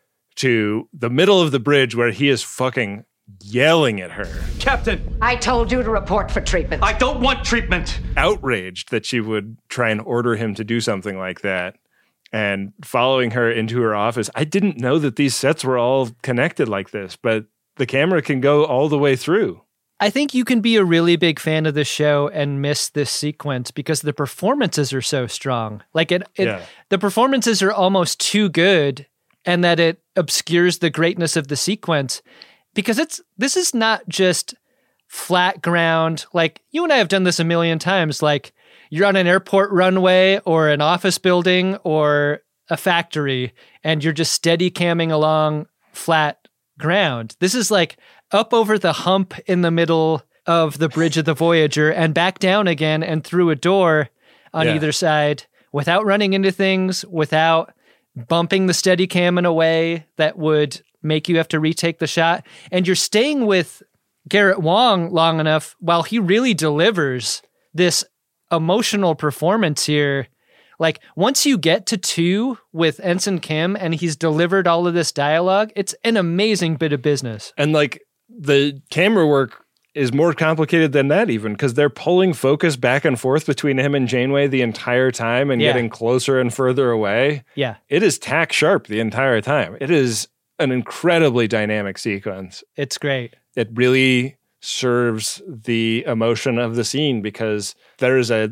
to the middle of the bridge where he is fucking yelling at her. Captain! I told you to report for treatment. I don't want treatment! Outraged that she would try and order him to do something like that. And following her into her office. I didn't know that these sets were all connected like this, but the camera can go all the way through. I think you can be a really big fan of the show and miss this sequence because the performances are so strong. Like the performances are almost too good, and that it obscures the greatness of the sequence because this is not just flat ground. Like you and I have done this a million times. Like you're on an airport runway or an office building or a factory, and you're just steady camming along flat ground. This is like up over the hump in the middle of the bridge of the Voyager and back down again and through a door on either side without running into things, without bumping the Steadicam in a way that would make you have to retake the shot. And you're staying with Garrett Wang long enough while he really delivers this emotional performance here. Like once you get to 2 with Ensign Kim and he's delivered all of this dialogue, it's an amazing bit of business. And like the camera work is more complicated than that even because they're pulling focus back and forth between him and Janeway the entire time and getting closer and further away. Yeah. It is tack sharp the entire time. It is an incredibly dynamic sequence. It's great. It really serves the emotion of the scene because there is a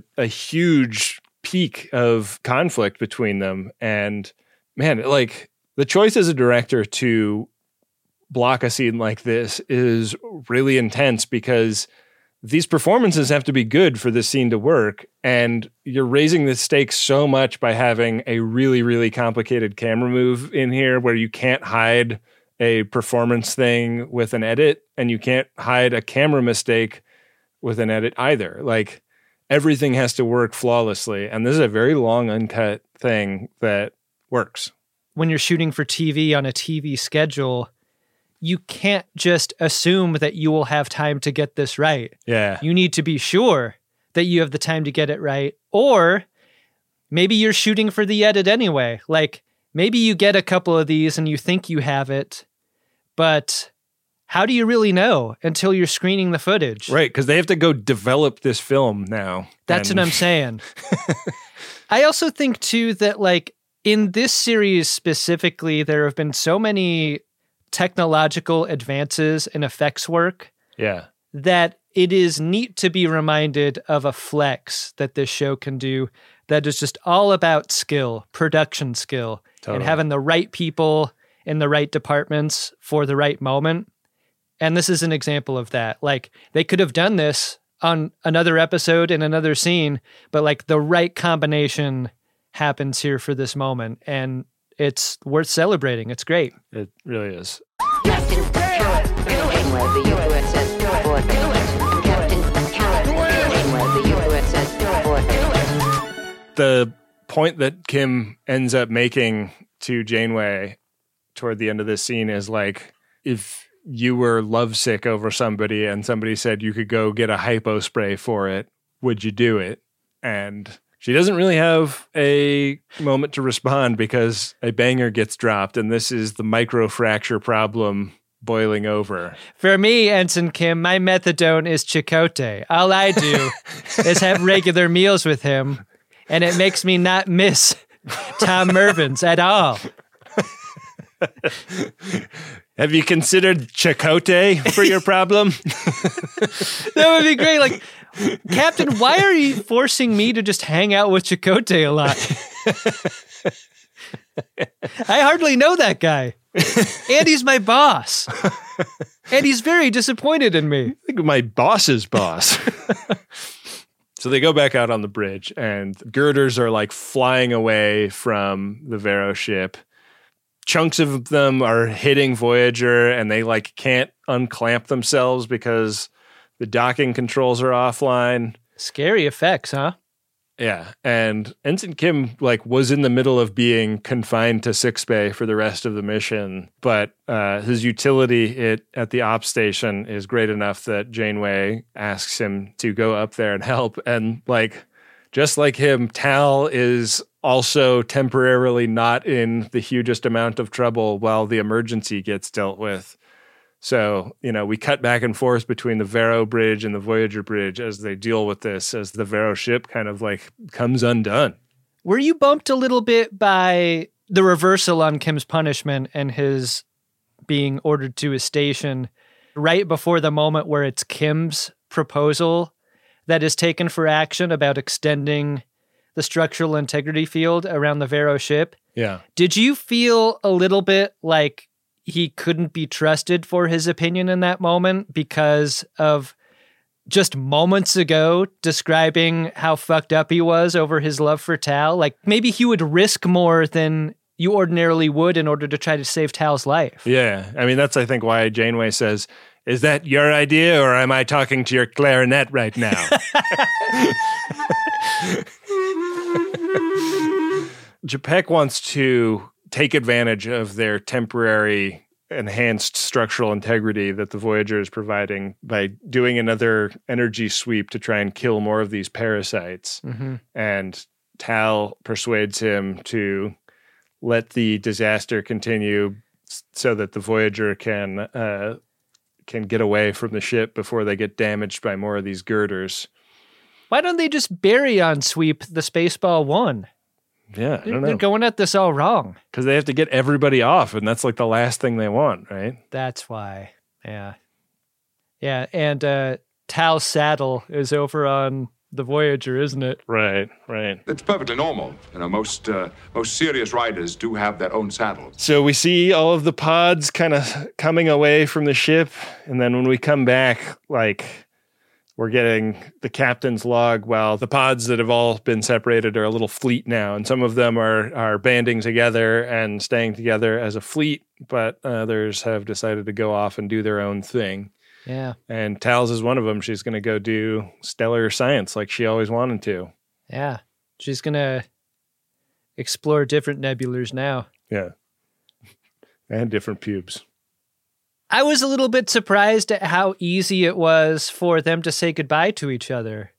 huge peak of conflict between them. And man, like the choice as a director to block a scene like this is really intense because these performances have to be good for this scene to work. And you're raising the stakes so much by having a really, really complicated camera move in here where you can't hide a performance thing with an edit and you can't hide a camera mistake with an edit either. Like everything has to work flawlessly. And this is a very long uncut thing that works. When you're shooting for TV on a TV schedule, you can't just assume that you will have time to get this right. Yeah. You need to be sure that you have the time to get it right. Or maybe you're shooting for the edit anyway. Like maybe you get a couple of these and you think you have it, but how do you really know until you're screening the footage? Right, because they have to go develop this film now. That's what I'm saying. I also think too that like in this series specifically, there have been so many technological advances in effects work that it is neat to be reminded of a flex that this show can do that is just all about skill, production skill, and having the right people in the right departments for the right moment. And this is an example of that. Like they could have done this on another episode in another scene, but like the right combination happens here for this moment. And it's worth celebrating. It's great. It really is. Captain Janeway, the USS Voyager. Captain Janeway, the USS Voyager. The point that Kim ends up making to Janeway toward the end of this scene is like, if you were lovesick over somebody and somebody said you could go get a hypo spray for it, would you do it? And she doesn't really have a moment to respond because a banger gets dropped, and this is the microfracture problem boiling over. For me, Ensign Kim, my methadone is Chakotay. All I do is have regular meals with him, and it makes me not miss Tom Mervyn's at all. Have you considered Chakotay for your problem? That would be great. Like, Captain, why are you forcing me to just hang out with Chakotay a lot? I hardly know that guy. And he's my boss. And he's very disappointed in me. I think my boss's boss. So they go back out on the bridge, and girders are like flying away from the Vero ship. Chunks of them are hitting Voyager, and they like can't unclamp themselves because the docking controls are offline. Scary effects, huh? Yeah, and Ensign Kim was in the middle of being confined to sickbay for the rest of the mission, but his utility at the ops station is great enough that Janeway asks him to go up there and help. And just like him, Tal is also temporarily not in the hugest amount of trouble while the emergency gets dealt with. So, we cut back and forth between the Vero bridge and the Voyager bridge as they deal with this, as the Vero ship kind of comes undone. Were you bumped a little bit by the reversal on Kim's punishment and his being ordered to his station right before the moment where it's Kim's proposal that is taken for action about extending the structural integrity field around the Vero ship? Yeah. Did you feel a little bit like he couldn't be trusted for his opinion in that moment because of just moments ago describing how fucked up he was over his love for Tal? Maybe he would risk more than you ordinarily would in order to try to save Tal's life. Yeah. I mean, that's, I think, why Janeway says, is that your idea or am I talking to your clarinet right now? JPEG wants to take advantage of their temporary enhanced structural integrity that the Voyager is providing by doing another energy sweep to try and kill more of these parasites. Mm-hmm. And Tal persuades him to let the disaster continue so that the Voyager can get away from the ship before they get damaged by more of these girders. Why don't they just baryon sweep the Spaceball 1? Yeah, I don't know. They're going at this all wrong. Because they have to get everybody off, and that's the last thing they want, right? That's why. Yeah. Yeah, and Tal's saddle is over on the Voyager, isn't it? Right, right. It's perfectly normal. Most serious riders do have their own saddles. So we see all of the pods kind of coming away from the ship, and then when we come back, we're getting the captain's log while the pods that have all been separated are a little fleet now, and some of them are banding together and staying together as a fleet, but others have decided to go off and do their own thing. Yeah. And Tal's is one of them. She's going to go do stellar science like she always wanted to. Yeah. She's going to explore different nebulars now. Yeah. And different pubes. I was a little bit surprised at how easy it was for them to say goodbye to each other.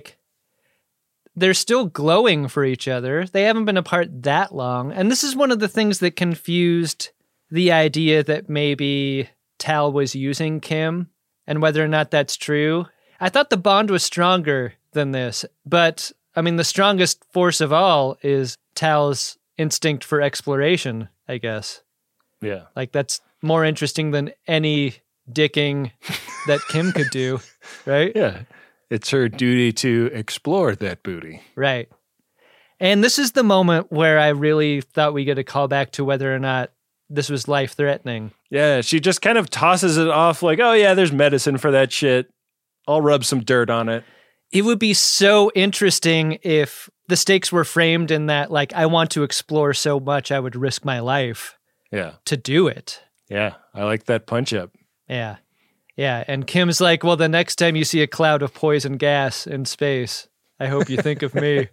They're still glowing for each other. They haven't been apart that long. And this is one of the things that confused the idea that maybe Tal was using Kim and whether or not that's true. I thought the bond was stronger than this. But, the strongest force of all is Tal's instinct for exploration, I guess. Yeah. That's more interesting than any dicking that Kim could do, right? Yeah. It's her duty to explore that booty. Right. And this is the moment where I really thought we get a call back to whether or not this was life-threatening. Yeah, she just kind of tosses it off oh yeah, there's medicine for that shit. I'll rub some dirt on it. It would be so interesting if the stakes were framed in that, I want to explore so much I would risk my life to do it. Yeah, I like that punch up. Yeah. Yeah, and Kim's well, the next time you see a cloud of poison gas in space, I hope you think of me.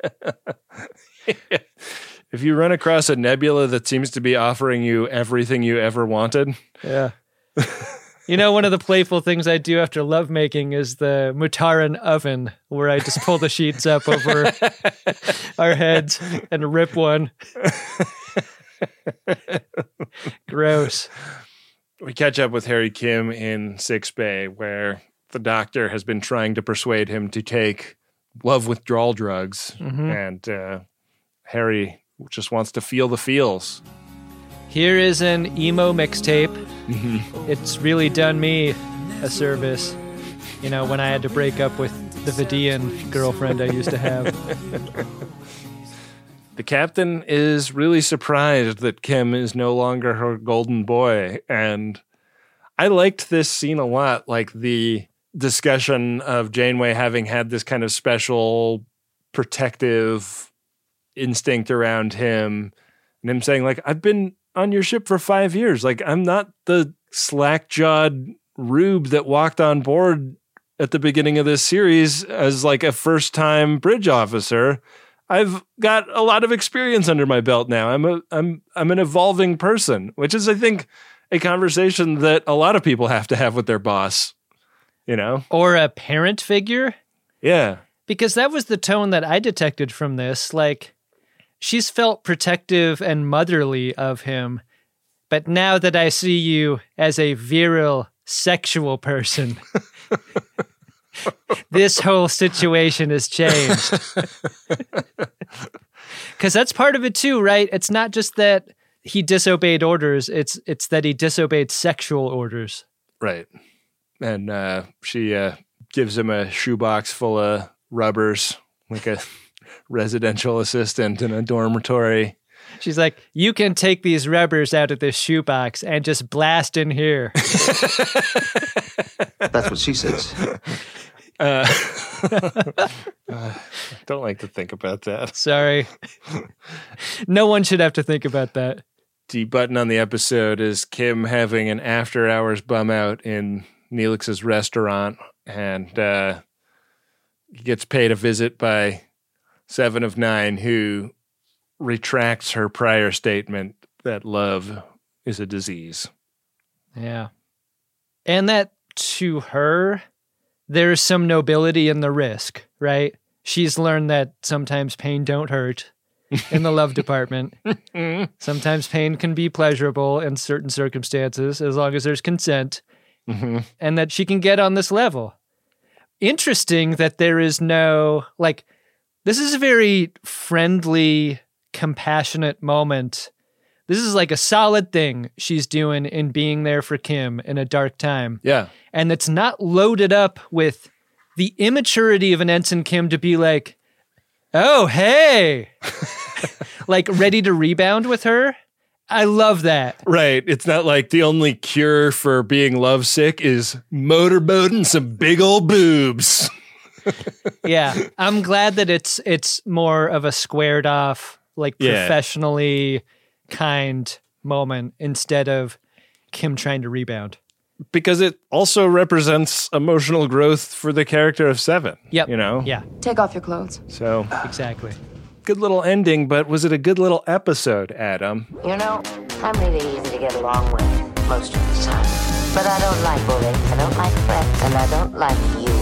If you run across a nebula that seems to be offering you everything you ever wanted. Yeah. One of the playful things I do after lovemaking is the Mutaran oven, where I just pull the sheets up over our heads and rip one. Gross. We catch up with Harry Kim in sickbay, where the doctor has been trying to persuade him to take love withdrawal drugs, and Harry just wants to feel the feels. Here is an emo mixtape. It's really done me a service, when I had to break up with the Vidian girlfriend I used to have. The captain is really surprised that Kim is no longer her golden boy. And I liked this scene a lot, the discussion of Janeway having had this kind of special protective instinct around him. And him saying, I've been on your ship for 5 years. I'm not the slack-jawed rube that walked on board at the beginning of this series as like a first-time bridge officer, I've got a lot of experience under my belt now. I'm an evolving person, which is, I think, a conversation that a lot of people have to have with their boss, you know? Or a parent figure. Yeah. Because that was the tone that I detected from this. Like, she's felt protective and motherly of him. But now that I see you as a virile, sexual person, this whole situation has changed. Because that's part of it too, right? It's not just that he disobeyed orders, it's that he disobeyed sexual orders. Right. And she gives him a shoebox full of rubbers, like a residential assistant in a dormitory. She's like, you can take these rubbers out of this shoebox and just blast in here. That's what she says. Don't like to think about that. Sorry. No one should have to think about that. The button on the episode is Kim having an after-hours bum out in Neelix's restaurant, and he gets paid a visit by 7 of 9, who retracts her prior statement that love is a disease. Yeah. And that, to her, there's some nobility in the risk, right? She's learned that sometimes pain don't hurt in the love department. Sometimes pain can be pleasurable in certain circumstances as long as there's consent, and that she can get on this level. Interesting that there is no, like, this is a very friendly, compassionate moment. This is like a solid thing she's doing in being there for Kim in a dark time. Yeah. And it's not loaded up with the immaturity of an Ensign Kim to be like, oh, hey, like ready to rebound with her. I love that. Right. It's not like the only cure for being lovesick is motorboating some big old boobs. Yeah. I'm glad that it's more of a squared off, like professionally kind moment instead of Kim trying to rebound. Because it also represents emotional growth for the character of 7. Yep. You know? Yeah. Take off your clothes. So. Exactly. Good little ending, but was it a good little episode, Adam? You know, I'm really easy to get along with most of the time. But I don't like bullying, I don't like threats, and I don't like you.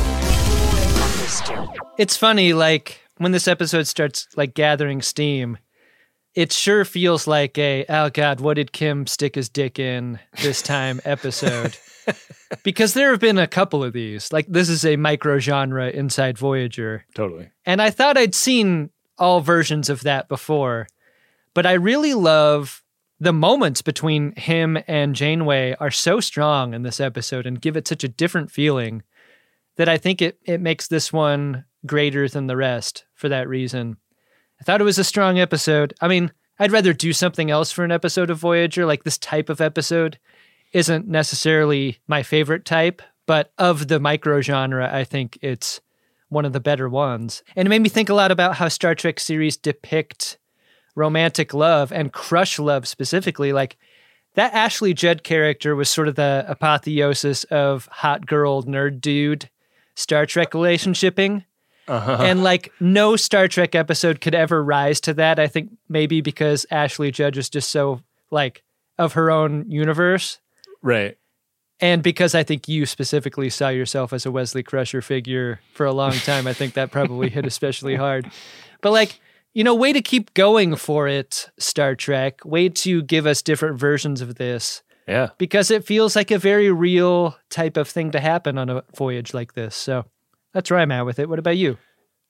It's funny, like, when this episode starts, like, gathering steam, it sure feels like a, oh God, what did Kim stick his dick in this time episode? Because there have been a couple of these. Like, this is a micro genre inside Voyager. Totally. And I thought I'd seen all versions of that before. But I really love the moments between him and Janeway are so strong in this episode and give it such a different feeling that I think it makes this one greater than the rest for that reason. I thought it was a strong episode. I mean, I'd rather do something else for an episode of Voyager. Like, this type of episode isn't necessarily my favorite type, but of the micro genre, I think it's one of the better ones. And it made me think a lot about how Star Trek series depict romantic love and crush love specifically. Like, that Ashley Judd character was sort of the apotheosis of hot girl, nerd dude Star Trek relationshiping. And like, no Star Trek episode could ever rise to that. I think maybe because Ashley Judd is just so, like, of her own universe. Right. And because I think you specifically saw yourself as a Wesley Crusher figure for a long time, I think that probably hit especially hard. But, like, you know, way to keep going for it, Star Trek. Way to give us different versions of this. Yeah. Because it feels like a very real type of thing to happen on a voyage like this. So that's where I'm at with it. What about you?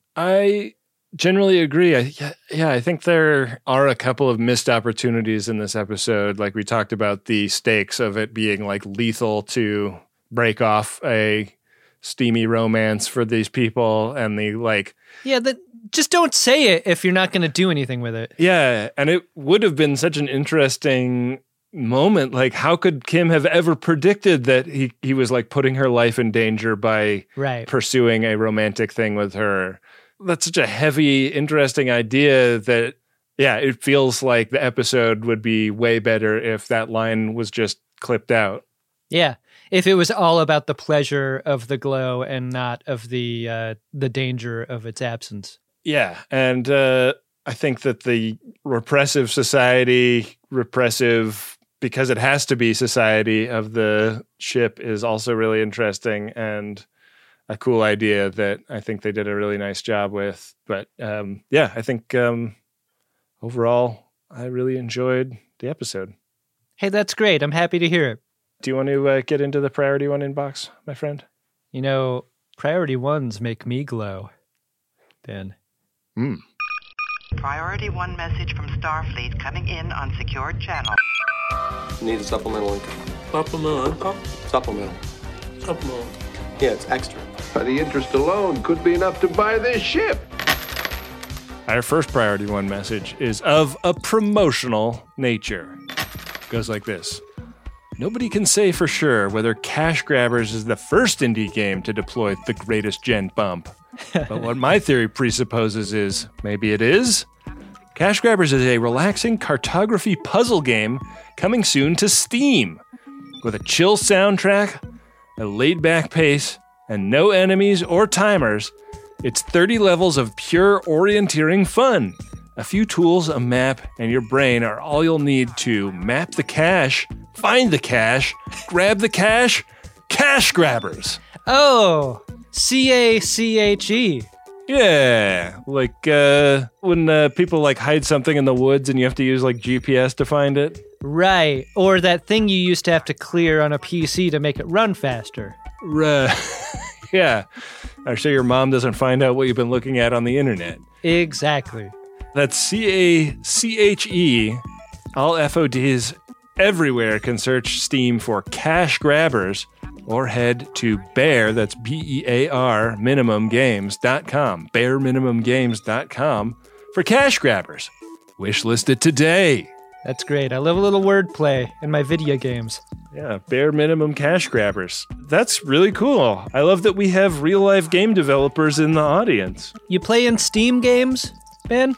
I generally agree. I think there are a couple of missed opportunities in this episode. Like, we talked about the stakes of it being like lethal to break off a steamy romance for these people, and the like. Yeah, just don't say it if you're not going to do anything with it. Yeah, and it would have been such an interesting moment. Like, how could Kim have ever predicted that he was like putting her life in danger by pursuing a romantic thing with her? That's such a heavy, interesting idea that, yeah, it feels like the episode would be way better if that line was just clipped out. Yeah. If it was all about the pleasure of the glow and not of the danger of its absence. Yeah, and I think that the repressive society, because it has to be society of the ship is also really interesting and a cool idea that I think they did a really nice job with. But I think overall, I really enjoyed the episode. Hey, that's great. I'm happy to hear it. Do you want to get into the Priority One inbox, my friend? You know, Priority Ones make me glow, Ben. Priority One message from Starfleet coming in on secured channel. Need a supplemental income. Supplemental income? Supplemental. Yeah, it's extra. The interest alone could be enough to buy this ship. Our first Priority One message is of a promotional nature. It goes like this. Nobody can say for sure whether Cash Grabbers is the first indie game to deploy the greatest gen bump. But what my theory presupposes is maybe it is. Cash Grabbers is a relaxing cartography puzzle game coming soon to Steam. With a chill soundtrack, a laid-back pace, and no enemies or timers, it's 30 levels of pure orienteering fun. A few tools, a map, and your brain are all you'll need to map the cache, find the cache, grab the cache, Cash Grabbers. Oh, CACHE. Yeah, like when people like hide something in the woods and you have to use like GPS to find it. Right, or that thing you used to have to clear on a PC to make it run faster. Yeah, I'm sure your mom doesn't find out what you've been looking at on the internet. Exactly. That's CACHE. All FODs everywhere can search Steam for Cash Grabbers or head to Bear, that's BEAR, minimumgames.com, bearminimumgames.com for Cash Grabbers. Wishlist it today. That's great. I love a little wordplay in my video games. Yeah, bare minimum Cash Grabbers. That's really cool. I love that we have real-life game developers in the audience. You play in Steam games, Ben?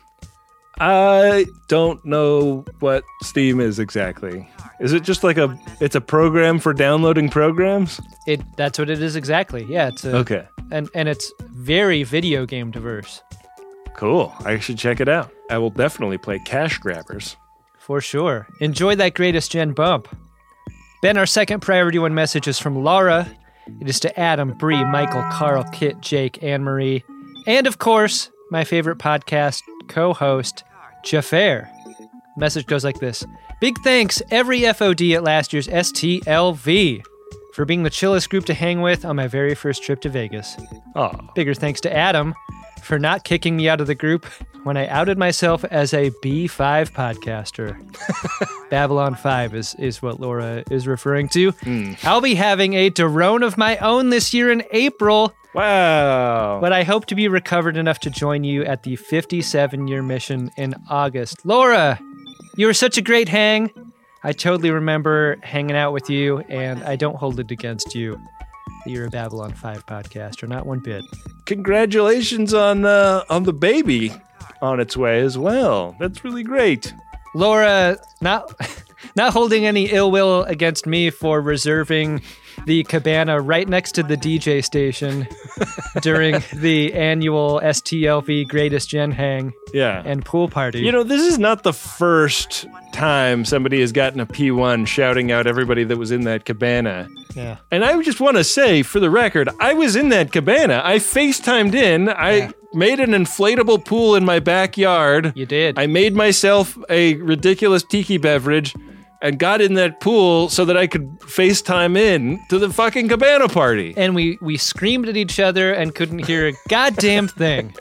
I don't know what Steam is exactly. Is it just like it's a program for downloading programs? That's what it is exactly. Yeah, it's okay. And it's very video game diverse. Cool. I should check it out. I will definitely play Cash Grabbers. For sure. Enjoy that greatest gen bump. Ben, our second Priority One message is from Laura. It is to Adam, Bree, Michael, Carl, Kit, Jake, Anne-Marie, and of course, my favorite podcast co-host, Jafar. Message goes like this. Big thanks every FOD at last year's STLV for being the chillest group to hang with on my very first trip to Vegas. Bigger thanks to Adam for not kicking me out of the group when I outed myself as a B5 podcaster. Babylon 5 is what Laura is referring to. I'll be having a Daron of my own this year in April. Wow. But I hope to be recovered enough to join you at the 57-year mission in August. Laura, you were such a great hang. I totally remember hanging out with you, and I don't hold it against you that you're a Babylon 5 podcaster, not one bit. Congratulations on the baby on its way as well. That's really great. Laura, not holding any ill will against me for reserving the cabana right next to the DJ station during the annual STLV Greatest Gen Hang and pool party. You know, this is not the first time somebody has gotten a P1 shouting out everybody that was in that cabana. Yeah. And I just want to say, for the record, I was in that cabana. I FaceTimed in. I made an inflatable pool in my backyard. You did. I made myself a ridiculous tiki beverage and got in that pool so that I could FaceTime in to the fucking cabana party. And we screamed at each other and couldn't hear a goddamn thing.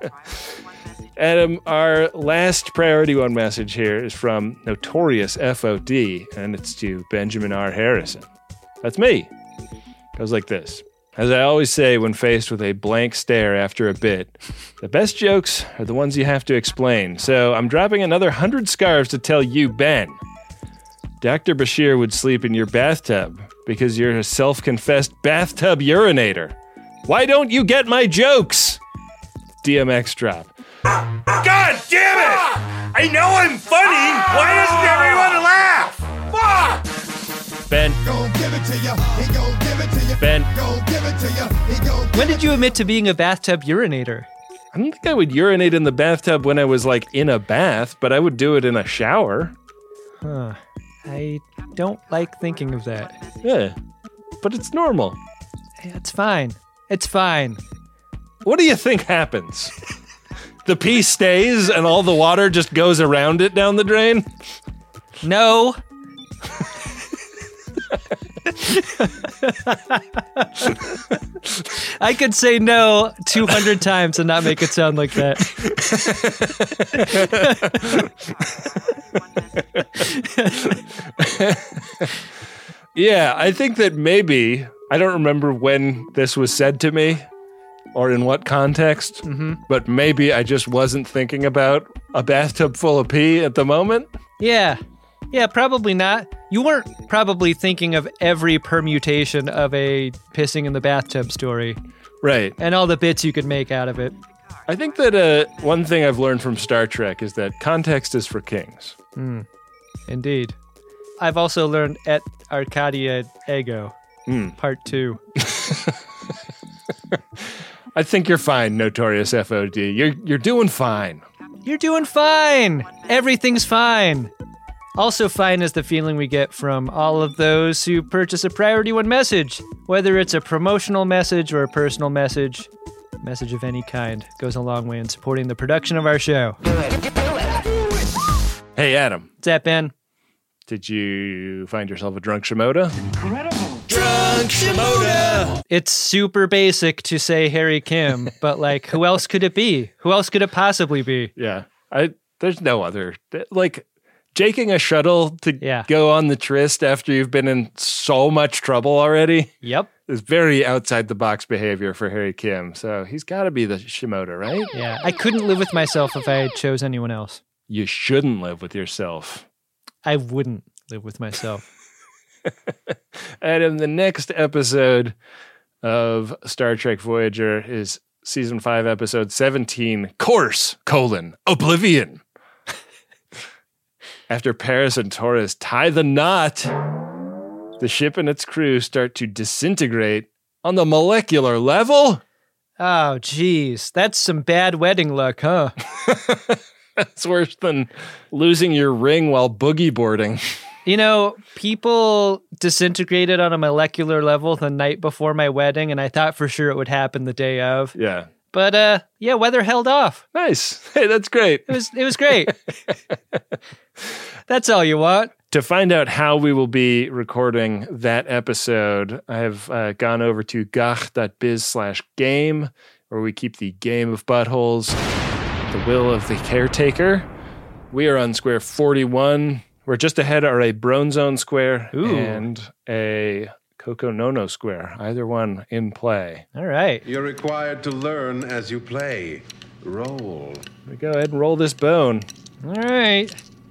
Adam, our last Priority One message here is from Notorious FOD, and it's to Benjamin R. Harrison. That's me. It goes like this. As I always say when faced with a blank stare after a bit, the best jokes are the ones you have to explain. So I'm dropping another 100 scarves to tell you, Ben. Dr. Bashir would sleep in your bathtub because you're a self-confessed bathtub urinator. Why don't you get my jokes? DMX drop. God damn it! I know I'm funny! Why doesn't everyone laugh? Fuck! Ben, Ben, When did you admit to being a bathtub urinator? I don't think I would urinate in the bathtub when I was like in a bath, but I would do it in a shower. Huh. I don't like thinking of that. Yeah, but it's normal. It's fine. It's fine. What do you think happens? The pee stays and all the water just goes around it down the drain? No. I could say no 200 times and not make it sound like that. Yeah, I think that maybe, I don't remember when this was said to me or in what context, but maybe I just wasn't thinking about a bathtub full of pee at the moment. Yeah, probably not. You weren't probably thinking of every permutation of a pissing in the bathtub story. Right. And all the bits you could make out of it. I think that one thing I've learned from Star Trek is that context is for kings. Indeed. I've also learned at Arcadia Ego, Part 2. I think you're fine, Notorious FOD. You're doing fine. You're doing fine. Everything's fine. Also fine is the feeling we get from all of those who purchase a Priority One message. Whether it's a promotional message or a personal message of any kind goes a long way in supporting the production of our show. Hey, Adam. What's that, Ben? Did you find yourself a drunk Shimoda? Incredible. Drunk Shimoda! It's super basic to say Harry Kim, but like, who else could it be? Who else could it possibly be? Yeah. There's no other. Like, jaking a shuttle to go on the tryst after you've been in so much trouble already. Yep. Is very outside the box behavior for Harry Kim. So he's got to be the Shimoda, right? Yeah. I couldn't live with myself if I chose anyone else. You shouldn't live with yourself. I wouldn't live with myself. Adam, the next episode of Star Trek Voyager is Season 5, Episode 17, Course, Oblivion. After Paris and Torres tie the knot, the ship and its crew start to disintegrate on the molecular level. Oh, geez. That's some bad wedding luck, huh? That's worse than losing your ring while boogie boarding. You know, people disintegrated on a molecular level the night before my wedding, and I thought for sure it would happen the day of. Yeah. But, weather held off. Nice. Hey, that's great. It was great. That's all you want. To find out how we will be recording that episode, I have gone over to gach.biz/game, where we keep the game of buttholes, the will of the caretaker. We are on square 41. We're just ahead are a Bronzone square and a Coco Nono square, either one in play. All right. You're required to learn as you play. Roll. We go ahead and roll this bone. All right.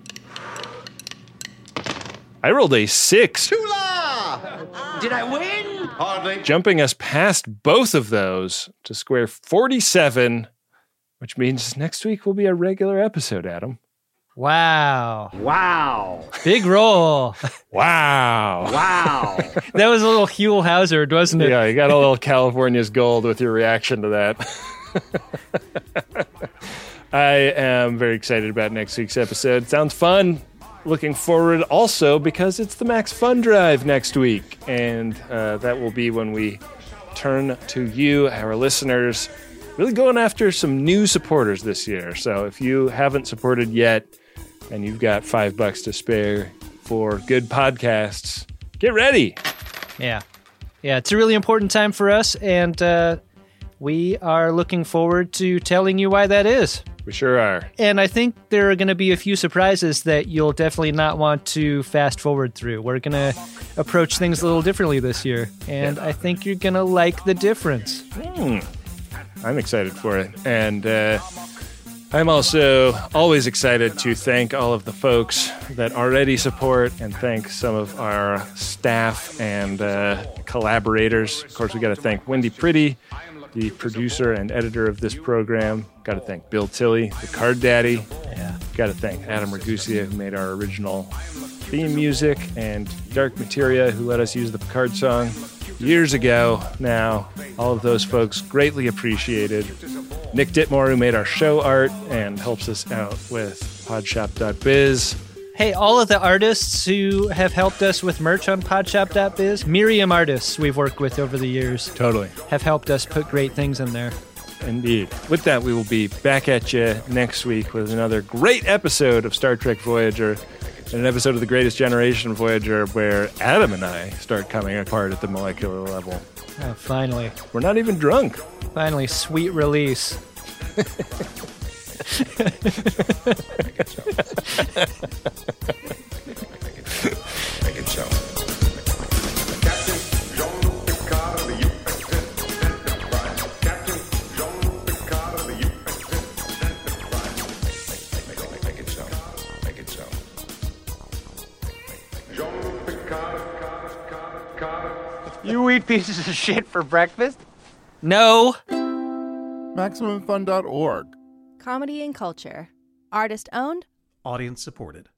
I rolled a 6. Tula! Did I win? Hardly. Jumping us past both of those to square 47, which means next week will be a regular episode, Adam. Wow. Wow. Big roll. Wow. Wow. That was a little Huell Hazard, wasn't it? Yeah, you got a little California's gold with your reaction to that. I am very excited about next week's episode. Sounds fun. Looking forward also because it's the Max Fun Drive next week. And that will be when we turn to you, our listeners, really going after some new supporters this year. So if you haven't supported yet and you've got $5 to spare for good podcasts, get ready. Yeah, it's a really important time for us, and we are looking forward to telling you why that is. We sure are. And I think there are going to be a few surprises that you'll definitely not want to fast forward through. We're going to approach things a little differently this year, and I think you're going to like the difference. I'm excited for it. And I'm also always excited to thank all of the folks that already support and thank some of our staff and collaborators. Of course, we got to thank Wendy Pretty, the producer and editor of this program. Got to thank Bill Tilley, the card daddy. Yeah. Got to thank Adam Ragusia, who made our original theme music, and Dark Materia, who let us use the Picard song years ago now. All of those folks greatly appreciated. Nick Ditmore, who made our show art and helps us out with podshop.biz. Hey, all of the artists who have helped us with merch on podshop.biz, Miriam artists we've worked with over the years. Totally. Have helped us put great things in there. Indeed. With that, we will be back at you next week with another great episode of Star Trek Voyager, and an episode of The Greatest Generation Voyager where Adam and I start coming apart at the molecular level. Oh, finally. We're not even drunk. Finally, sweet release. Make it so. You eat pieces of shit for breakfast? No. MaximumFun.org. Comedy and culture. Artist owned. Audience supported.